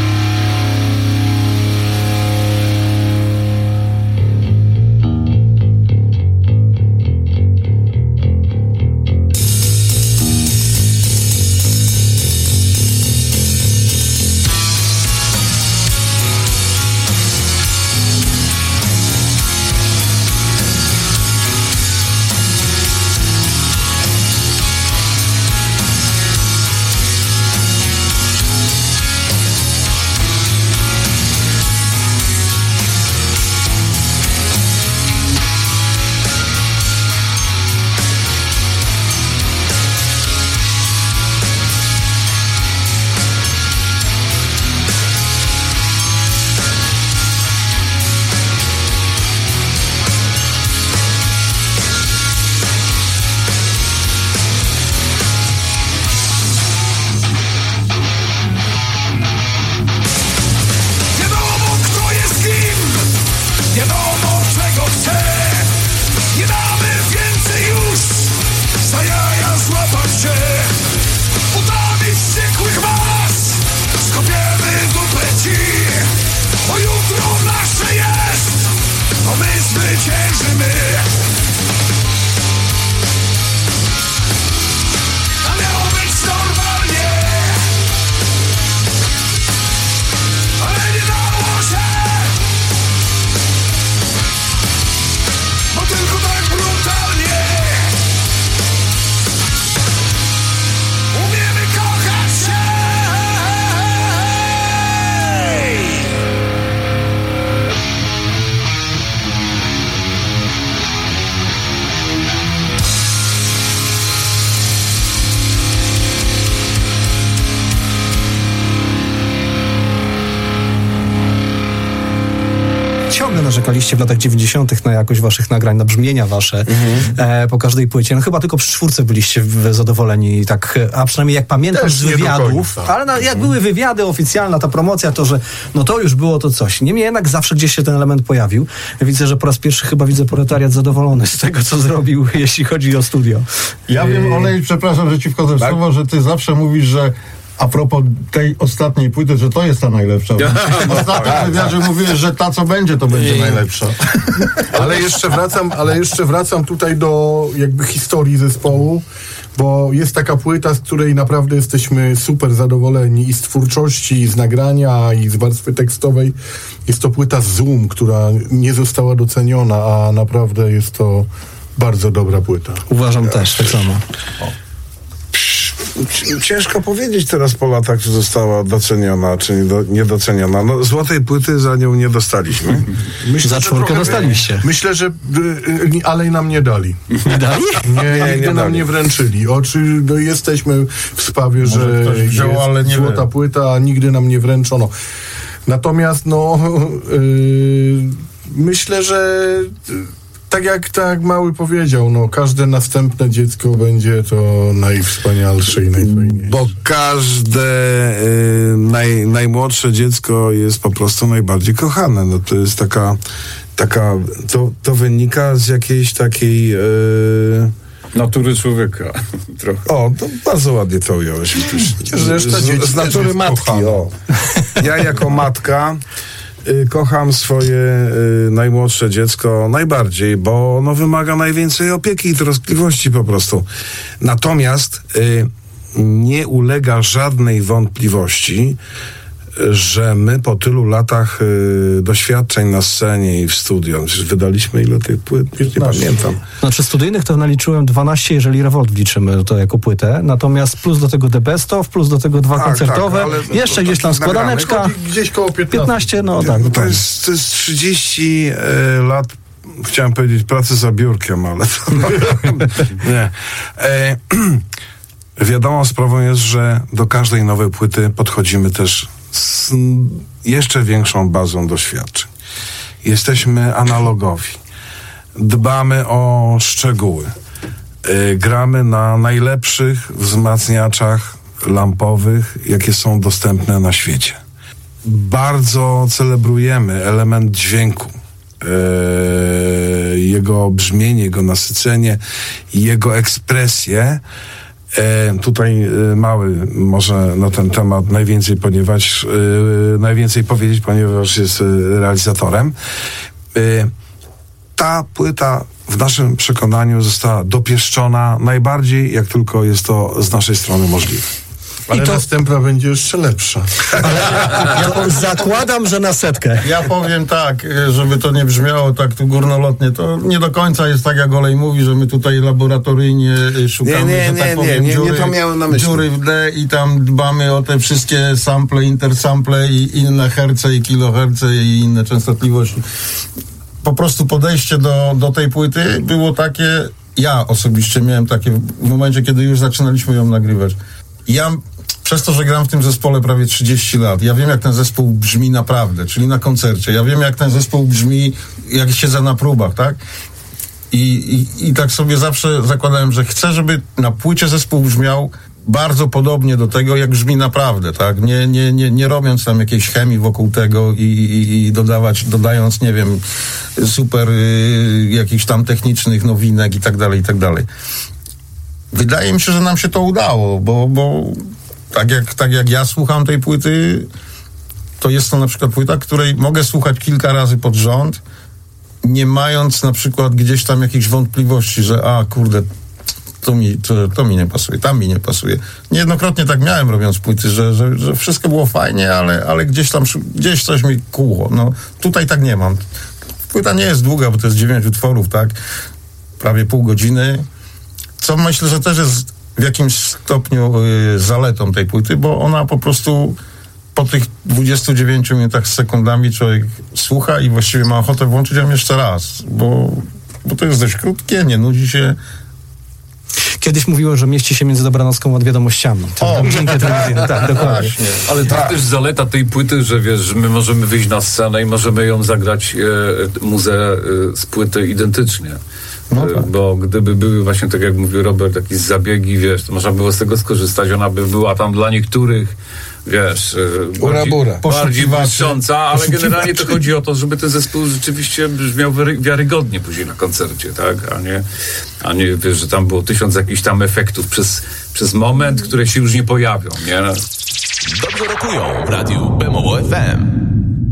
ciągle narzekaliście w latach dziewięćdziesiątych na jakość waszych nagrań, na brzmienia wasze Mhm. e, po każdej płycie. No chyba tylko przy czwórce byliście w- zadowoleni, tak, a przynajmniej jak pamiętam Też z nie do wywiadów, końca. ale na, jak były wywiady oficjalne, ta promocja, to że no to już było to coś. Niemniej jednak zawsze gdzieś się ten element pojawił. Widzę, że po raz pierwszy chyba widzę proletariat zadowolony z tego, co zrobił, jeśli chodzi o studio. Ja wiem, Olej, przepraszam, że ci wchodzę w Tak? słowo, że ty zawsze mówisz, że a propos tej ostatniej płyty, że to jest ta najlepsza. W ostatnim wywiadzie mówiłeś, że ta, co będzie, to będzie najlepsza. Ale jeszcze wracam, ale jeszcze wracam tutaj do jakby historii zespołu, bo jest taka płyta, z której naprawdę jesteśmy super zadowoleni i z twórczości, i z nagrania, i z warstwy tekstowej. Jest to płyta Zoom, która nie została doceniona, a naprawdę jest to bardzo dobra płyta. Uważam też, tak samo. C- Ciężko powiedzieć teraz po latach, czy została doceniona, czy niedo- niedoceniona. No, złotej płyty za nią nie dostaliśmy. Myślę, Za że czwórkę trochę- dostaliście. Myślę, że y, y, alej nam nie dali. Nie dali? Nie, nigdy nie nam dali. nie wręczyli. Oczy, no, jesteśmy w sprawie, że ktoś wziął, jest ale nie złota wie. płyta, a nigdy nam nie wręczono. Natomiast no yy, myślę, że yy, tak jak tak mały powiedział, no każde następne dziecko będzie to najwspanialsze i najfajniejsze. Bo każde y, naj, najmłodsze dziecko jest po prostu najbardziej kochane. No to jest taka, taka to, to wynika z jakiejś takiej... Y, Natury człowieka. Trochę. O, to bardzo ładnie to ująłeś. Z, reszta dzieci z, z też natury jest matki, kochana. o. Ja jako matka y, kocham swoje y, najmłodsze dziecko najbardziej, bo ono wymaga najwięcej opieki i troskliwości po prostu. Natomiast y, nie ulega żadnej wątpliwości, że my po tylu latach y, doświadczeń na scenie i w studio, przecież wydaliśmy ile tych płyt, nie piętnaście. pamiętam. Znaczy studyjnych to naliczyłem dwanaście, jeżeli Revolt wliczymy to jako płytę, natomiast plus do tego The Best of, plus do tego dwa Tak, koncertowe, tak, ale jeszcze to gdzieś tam taki nagramy. składaneczka, Gdzieś koło piętnaście. piętnaście, no tak. No to, dokładnie. jest, to jest trzydzieści e, lat, chciałem powiedzieć, pracy za biurkiem, ale to, nie. E, wiadomą sprawą jest, że do każdej nowej płyty podchodzimy też z jeszcze większą bazą doświadczeń. Jesteśmy analogowi. Dbamy o szczegóły. E, gramy na najlepszych wzmacniaczach lampowych, jakie są dostępne na świecie. Bardzo celebrujemy element dźwięku, e, jego brzmienie, jego nasycenie, jego ekspresję. E, tutaj e, Mały może na ten temat najwięcej, ponieważ e, najwięcej powiedzieć, ponieważ jest e, realizatorem. E, ta płyta w naszym przekonaniu została dopieszczona najbardziej, jak tylko jest to z naszej strony możliwe. Ale I to- następna będzie jeszcze lepsza. Ja zakładam, że na setkę. Ja powiem tak, żeby to nie brzmiało tak tu górnolotnie, to nie do końca jest tak, jak Olej mówi, że my tutaj laboratoryjnie szukamy, Nie, nie, że tak nie, powiem, nie, nie, nie dziury, to miałem na myśli. dziury w D i tam dbamy o te wszystkie sample, intersample i inne herce i kiloherce i inne częstotliwości. Po prostu podejście do, do tej płyty było takie, ja osobiście miałem takie w momencie, kiedy już zaczynaliśmy ją nagrywać. Ja przez to, że gram w tym zespole prawie trzydzieści lat, ja wiem, jak ten zespół brzmi naprawdę, czyli na koncercie. Ja wiem, jak ten zespół brzmi, jak siedzę na próbach, tak? I, i, i tak sobie zawsze zakładałem, że chcę, żeby na płycie zespół brzmiał bardzo podobnie do tego, jak brzmi naprawdę, tak? Nie, nie, nie, nie robiąc tam jakiejś chemii wokół tego i, i, i dodawać, dodając, nie wiem, super y, jakichś tam technicznych nowinek i tak dalej, i tak dalej. Wydaje mi się, że nam się to udało, bo, bo tak, jak, tak jak ja słucham tej płyty, to jest to na przykład płyta, której mogę słuchać kilka razy pod rząd, nie mając na przykład gdzieś tam jakichś wątpliwości, że a kurde, to mi, to, to mi nie pasuje, tam mi nie pasuje. Niejednokrotnie tak miałem, robiąc płyty, że, że, że wszystko było fajnie, ale, ale gdzieś tam, gdzieś coś mi kłuło. No, tutaj tak nie mam. Płyta nie jest długa, bo to jest dziewięć utworów, tak? Prawie pół godziny. Co myślę, że też jest w jakimś stopniu y, zaletą tej płyty, bo ona po prostu po tych dwudziestu dziewięciu minutach z sekundami człowiek słucha i właściwie ma ochotę włączyć ją jeszcze raz, bo, bo to jest dość krótkie, nie nudzi się. Kiedyś mówiłem, że mieści się między dobranocką a wiadomościami. To dzięki telewizyjne, tak, dokładnie. Ale to też zaleta tej płyty, że wiesz, że my możemy wyjść na scenę i możemy ją zagrać e, muzę e, z płyty identycznie. No tak. Bo gdyby były właśnie, tak jak mówił Robert, jakieś zabiegi, wiesz, to można było z tego skorzystać, ona by była tam dla niektórych, wiesz, Ura, bardziej, bura. bardziej błyszcząca, ale generalnie to chodzi o to, żeby ten zespół rzeczywiście brzmiał wiarygodnie później na koncercie, tak, a nie, a nie, wiesz, że tam było tysiąc jakichś tam efektów przez, przez moment, które się już nie pojawią, nie? Dobrze rokują w radiu Bemowo F M.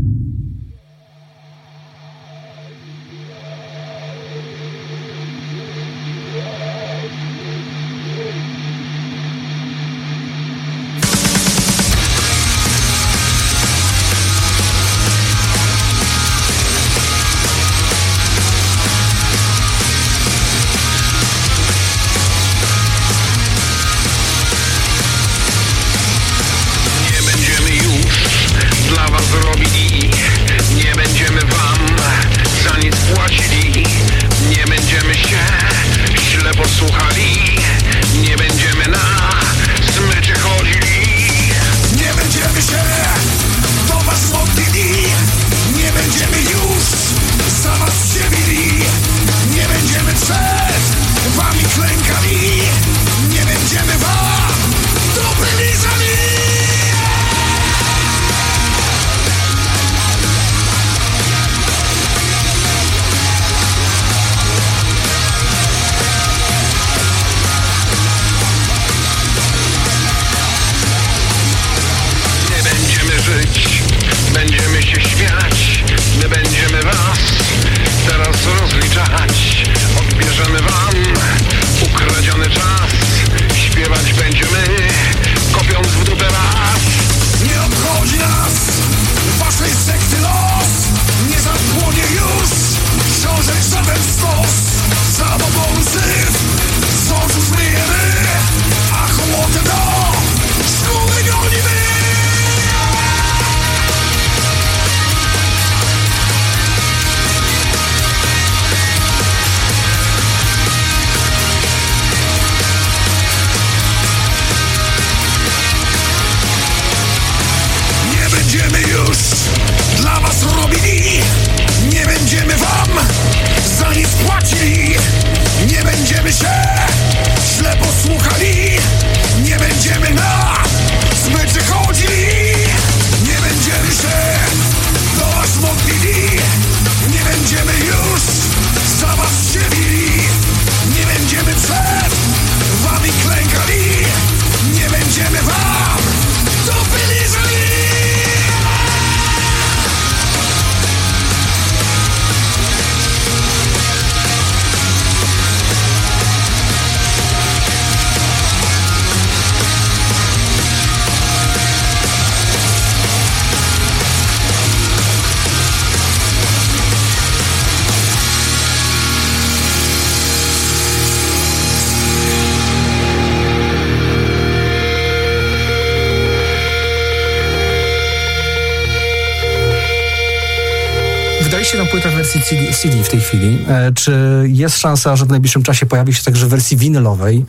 Wydaliście tę płytę w wersji C D w tej chwili. E, czy jest szansa, że w najbliższym czasie pojawi się także w wersji winylowej?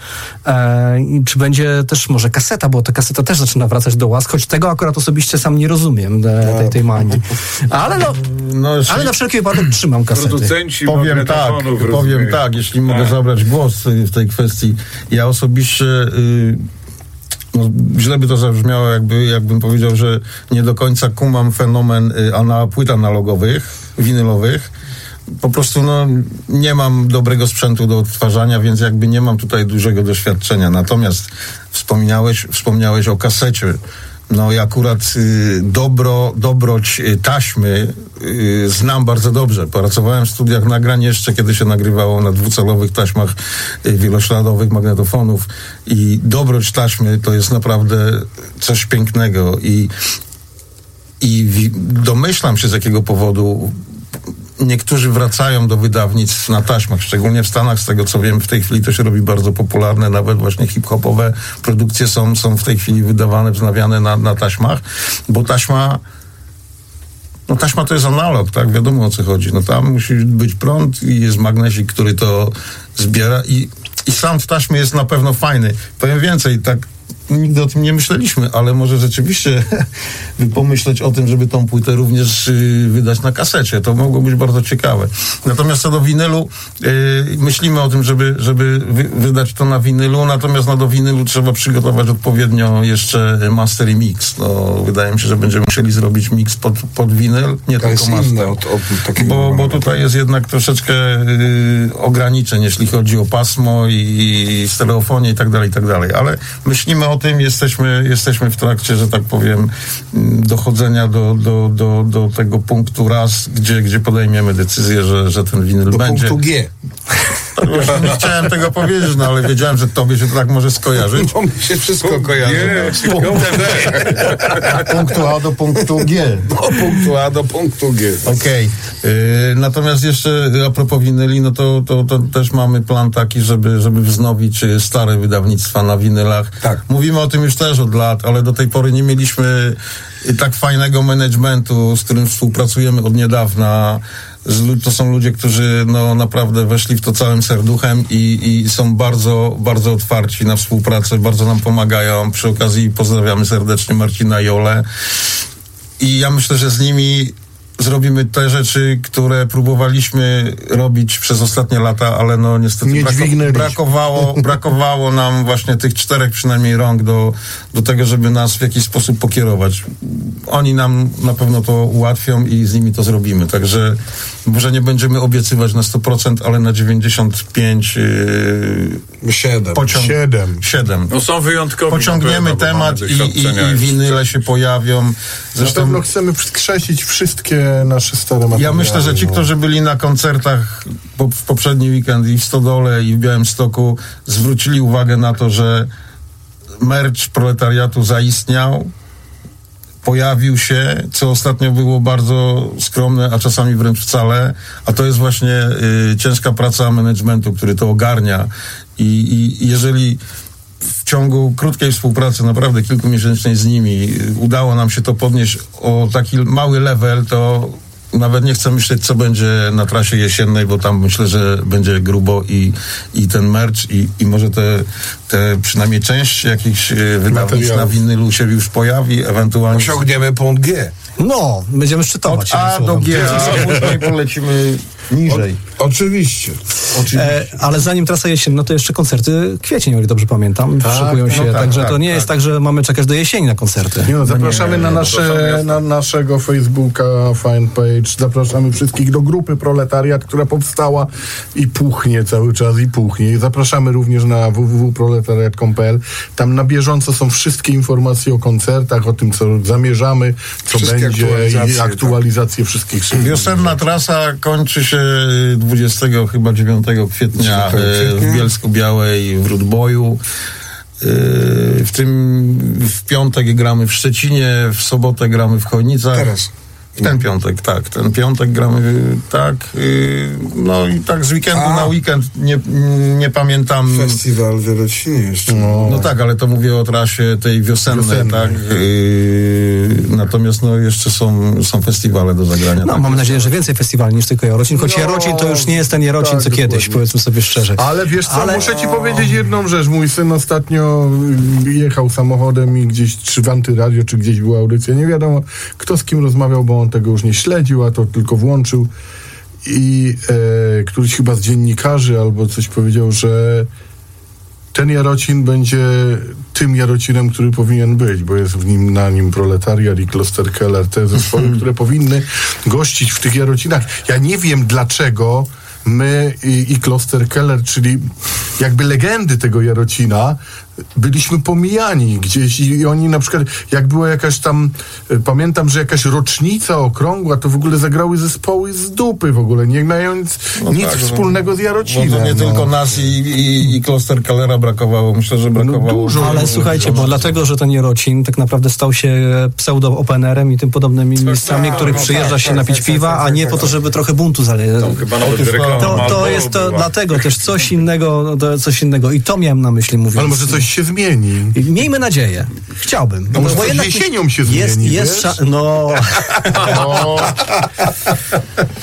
E, i czy będzie też może kaseta, bo ta kaseta też zaczyna wracać do łask, choć tego akurat osobiście sam nie rozumiem, e, tej, tej manii. Ale no, no ale na wszelki wypadek trzymam kasety. Producenci powiem tak, powiem tak, jeśli mogę tak. zabrać głos w tej kwestii. Ja osobiście... Y, No, źle by to zabrzmiało, jakby, jakbym powiedział, że nie do końca kumam fenomen y, ana, płyt analogowych, winylowych. Po prostu no, nie mam dobrego sprzętu do odtwarzania, więc jakby nie mam tutaj dużego doświadczenia. Natomiast wspomniałeś, wspomniałeś o kasecie. No i akurat y, dobro, dobroć y, taśmy y, znam bardzo dobrze. Pracowałem w studiach nagrań jeszcze, kiedy się nagrywało na dwucalowych taśmach y, wielośladowych magnetofonów i dobroć taśmy to jest naprawdę coś pięknego i, i w, domyślam się z jakiego powodu niektórzy wracają do wydawnictw na taśmach, szczególnie w Stanach, z tego co wiem, w tej chwili to się robi bardzo popularne, nawet właśnie hip-hopowe produkcje są, są w tej chwili wydawane, wznawiane na, na taśmach, bo taśma no taśma to jest analog, tak? Wiadomo o co chodzi. No tam musi być prąd i jest magnesik, który to zbiera i i sound taśmy jest na pewno fajny. Powiem więcej, tak nigdy o tym nie myśleliśmy, ale może rzeczywiście pomyśleć o tym, żeby tą płytę również y, wydać na kasecie. To mogło być bardzo ciekawe. Natomiast co do winylu, y, myślimy o tym, żeby, żeby wy, wydać to na winylu, natomiast no, do winylu trzeba przygotować odpowiednio jeszcze master i mix. No, wydaje mi się, że będziemy musieli zrobić mix pod, pod winyl, nie To tylko jest master. inne od, od takiego Bo, bo tutaj jest jednak troszeczkę y, ograniczeń, jeśli chodzi o pasmo i, i stereofonię i tak dalej, i tak dalej. Ale myślimy o tym, jesteśmy, jesteśmy w trakcie, że tak powiem, dochodzenia do, do, do, do tego punktu raz, gdzie, gdzie podejmiemy decyzję, że, że ten winyl do będzie. punktu G. Właśnie nie chciałem tego powiedzieć, no ale wiedziałem, że tobie się to tak może skojarzyć. Bo mi się wszystko kojarzy. Nie, Od punktu A do punktu G. Do punktu A do punktu G. Okej. Okay. Natomiast jeszcze a propos winyli, no to, to, to też mamy plan taki, żeby, żeby wznowić y, stare wydawnictwa na winylach. Tak. Mówimy o tym już też od lat, ale do tej pory nie mieliśmy y, tak fajnego managementu, z którym współpracujemy od niedawna. Z, to są ludzie, którzy no, naprawdę weszli w to całym serduchem i, i są bardzo, bardzo otwarci na współpracę, bardzo nam pomagają. Przy okazji pozdrawiamy serdecznie Marcina i Olę. I ja myślę, że z nimi zrobimy te rzeczy, które próbowaliśmy robić przez ostatnie lata, ale no niestety Nie brako- brakowało, brakowało nam właśnie tych czterech przynajmniej rąk do, do tego, żeby nas w jakiś sposób pokierować. Oni nam na pewno to ułatwią i z nimi to zrobimy. Także może nie będziemy obiecywać na sto procent, ale na dziewięćdziesiąt pięć yy, Siedem. pociąg, Siedem. siedem. No są wyjątkowi. Pociągniemy na pewno, bo temat mamy i, i, doświadczenia i już. winyle się pojawią. Na Zresztą pewno chcemy skrzesić wszystkie nasze stare materiały. ja myślę, że ci, no. którzy byli na koncertach po, w poprzedni weekend i w Stodole i w Białymstoku, zwrócili uwagę na to, że merch proletariatu zaistniał, pojawił się, co ostatnio było bardzo skromne, a czasami wręcz wcale, a to jest właśnie y, ciężka praca managementu, który to ogarnia i, i jeżeli w ciągu krótkiej współpracy, naprawdę kilkumiesięcznej z nimi, udało nam się to podnieść o taki mały level, to nawet nie chcę myśleć, co będzie na trasie jesiennej, bo tam myślę, że będzie grubo i, i ten merch i, i może te, te przynajmniej część jakichś e, wydawnictw na Materiałów. winylu się już pojawi, ewentualnie Osiągniemy punkt G. No, będziemy szczytować. od A jednym do słowem. G, a później polecimy niżej. Oczywiście. Oczywiście. E, ale zanim trasa jesienna, to jeszcze koncerty kwiecień, o ile dobrze pamiętam, Tak, szykują się, no tak, także tak, to nie tak. jest tak, że mamy czekać do jesieni na koncerty. Nie no, zapraszamy nie, na, no, nasze, zapraszamy, na naszego Facebooka, fanpage, zapraszamy wszystkich do grupy Proletariat, która powstała i puchnie cały czas i puchnie. I zapraszamy również na w w w kropka proletariat kropka com kropka p l. Tam na bieżąco są wszystkie informacje o koncertach, o tym, co zamierzamy, co Wszystkie będzie aktualizacje, i aktualizacje wszystkich. Wiosenna trasa kończy się dwudziestego chyba dziewiątego kwietnia e, w Bielsku Białej w Rudboju. E, W tym w piątek gramy w Szczecinie, w sobotę gramy w Chojnicach. Teraz. W ten piątek, tak. Ten piątek gramy tak. y, No i tak z weekendu A. na weekend nie, nie pamiętam. Festiwal w Jarocinie jeszcze. No. No tak, ale to mówię o trasie tej wiosennej, Wiosennej. tak. Y, natomiast no jeszcze są, są festiwale do zagrania. No, tak. mam nadzieję, że więcej festiwali niż tylko Jarocin, choć No, Jarocin to już nie jest ten Jarocin, tak, co kiedyś, dokładnie. powiedzmy sobie szczerze. Ale wiesz co, Ale- muszę ci powiedzieć jedną rzecz. Mój syn ostatnio jechał samochodem i gdzieś, czy w Antyradio, czy gdzieś była audycja. Nie wiadomo, kto z kim rozmawiał, bo on tego już nie śledził, a to tylko włączył. I e, któryś chyba z dziennikarzy albo coś powiedział, że ten Jarocin będzie tym Jarocinem, który powinien być, bo jest w nim, na nim Proletariat i Kloster Keller, te zespoły, które powinny gościć w tych Jarocinach. Ja nie wiem, dlaczego my i, i Kloster Keller, czyli jakby legendy tego Jarocina, byliśmy pomijani gdzieś i oni na przykład, jak była jakaś tam, e, pamiętam, że jakaś rocznica okrągła, to w ogóle zagrały zespoły z dupy w ogóle, nie mając No nic tak, wspólnego z Bo Jarocinem. to nie no. tylko nas i, i, i Kloster Kellera brakowało. Myślę, że brakowało. No dużo. Ale słuchajcie, bo dlatego, że ten Jarocin tak naprawdę stał się pseudo-openerem i tym podobnymi miejscami, tak, których no przyjeżdża tak, się tak, napić tak, piwa, tak, a tak, nie tak, po to, tak. żeby trochę buntu zale... Tam chyba nawet Otóż to- reklama To, to Marlboro jest to była. dlatego też coś innego, to coś innego i to miałem na myśli mówiąc. Ale może coś się zmieni. I Miejmy nadzieję. Chciałbym. No może coś jesienią się jest, zmieni, jest wiesz? sza- No, O,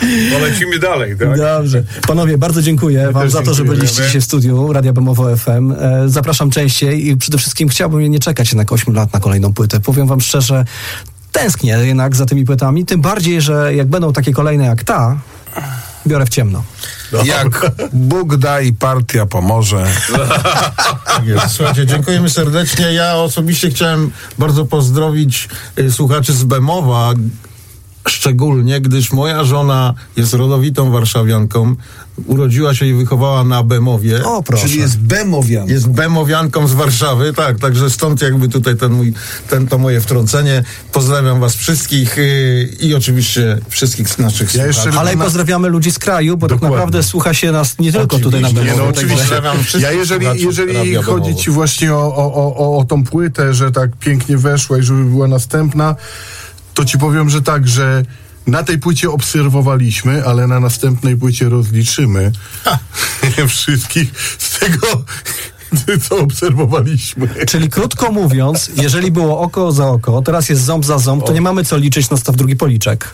No lecimy dalej, tak? Dobrze. Panowie, bardzo dziękuję My wam też za to, że dziękujemy. byliście dzisiaj w studiu Radia Bemowo F M. E, zapraszam częściej i przede wszystkim chciałbym nie czekać jednak ośmiu lat na kolejną płytę. Powiem wam szczerze, tęsknię jednak za tymi płytami, tym bardziej, że jak będą takie kolejne jak ta, biorę w ciemno. Jak Bóg da i partia pomoże. Tak jest. Słuchajcie, dziękujemy serdecznie. Ja osobiście chciałem bardzo pozdrowić y, słuchaczy z Bemowa, szczególnie gdyż moja żona jest rodowitą warszawianką, urodziła się i wychowała na Bemowie. O, proszę. Czyli jest Bemowian. Jest Bemowianką z Warszawy, tak, także stąd jakby tutaj ten mój, ten, to moje wtrącenie. Pozdrawiam was wszystkich yy, i oczywiście wszystkich naszych Ja jeszcze słuchaczy. Ale i na- pozdrawiamy ludzi z kraju, bo Dokładnie. tak naprawdę słucha się nas nie tylko tutaj na Oczywiście, Bemowie. no także- oczywiście. Pozdrawiam wszystkich Ja jeżeli, słuchaczy jeżeli Radia chodzi Bemowo. ci właśnie o, o, o, o, o tą płytę, że tak pięknie weszła i żeby była następna, to ci powiem, że tak, że na tej płycie obserwowaliśmy, ale na następnej płycie rozliczymy wszystkich z tego, co obserwowaliśmy. Czyli krótko mówiąc, jeżeli było oko za oko, teraz jest ząb za ząb, to nie mamy co liczyć na staw drugi policzek.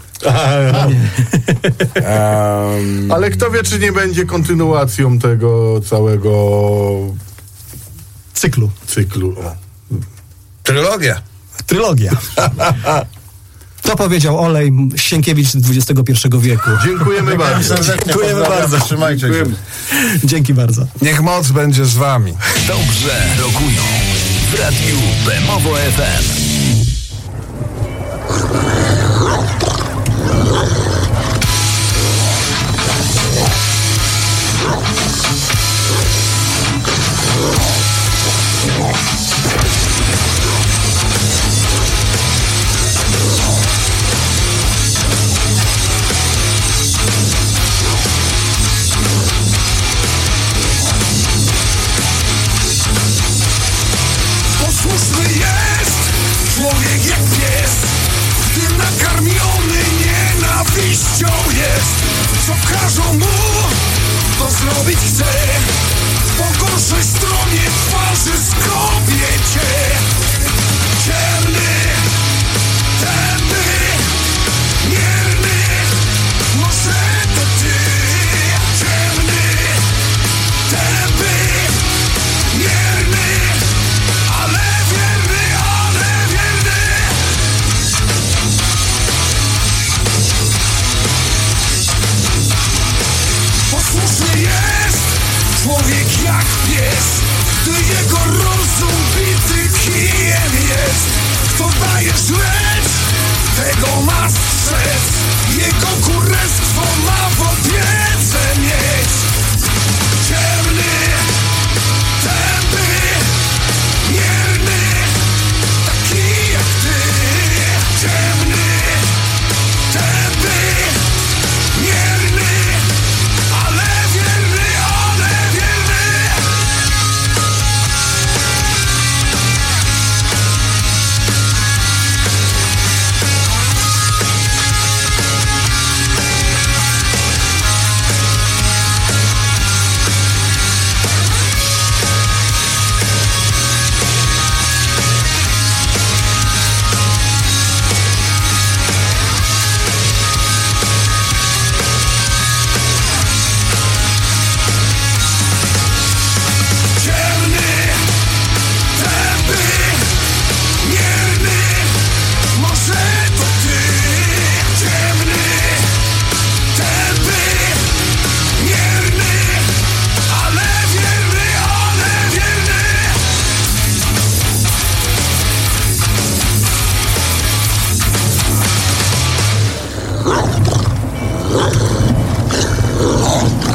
Um, Ale kto wie, czy nie będzie kontynuacją tego całego Cyklu. cyklu. O. trylogia. Trylogia. To powiedział Olej Sienkiewicz z dwudziestego pierwszego wieku. Dziękujemy bardzo. Serdecznie Dziękujemy pozdrawiam. bardzo. Trzymajcie się. Dzięki bardzo. Niech moc będzie z wami. Dobrze rokują w Radiu Bemowo F M. Posłuszny jest człowiek jak pies, gdy nakarmiony nienawiścią jest. Co każą mu, to zrobić chce. Po gorszej stronie twarzy skrobię cię. Ciemny, tępy, mierny, może to ty. Ciemny, tępy, mierny, ale wierny, ale wierny. Posłuszny jest człowiek jak pies, gdy jego rozum bity kijem jest. Kto daje śledź, tego ma strzec. Jego kurestwo ma w opiece mieć. Ciemny, tępy, mierny, taki jak ty. Ciemny, tępy, mierny, ale wierny, ale wierny. Ciemny, tępy, mierny, może to ty. Ciemny, tępy, mierny, ale wierny, ale wierny. Oh.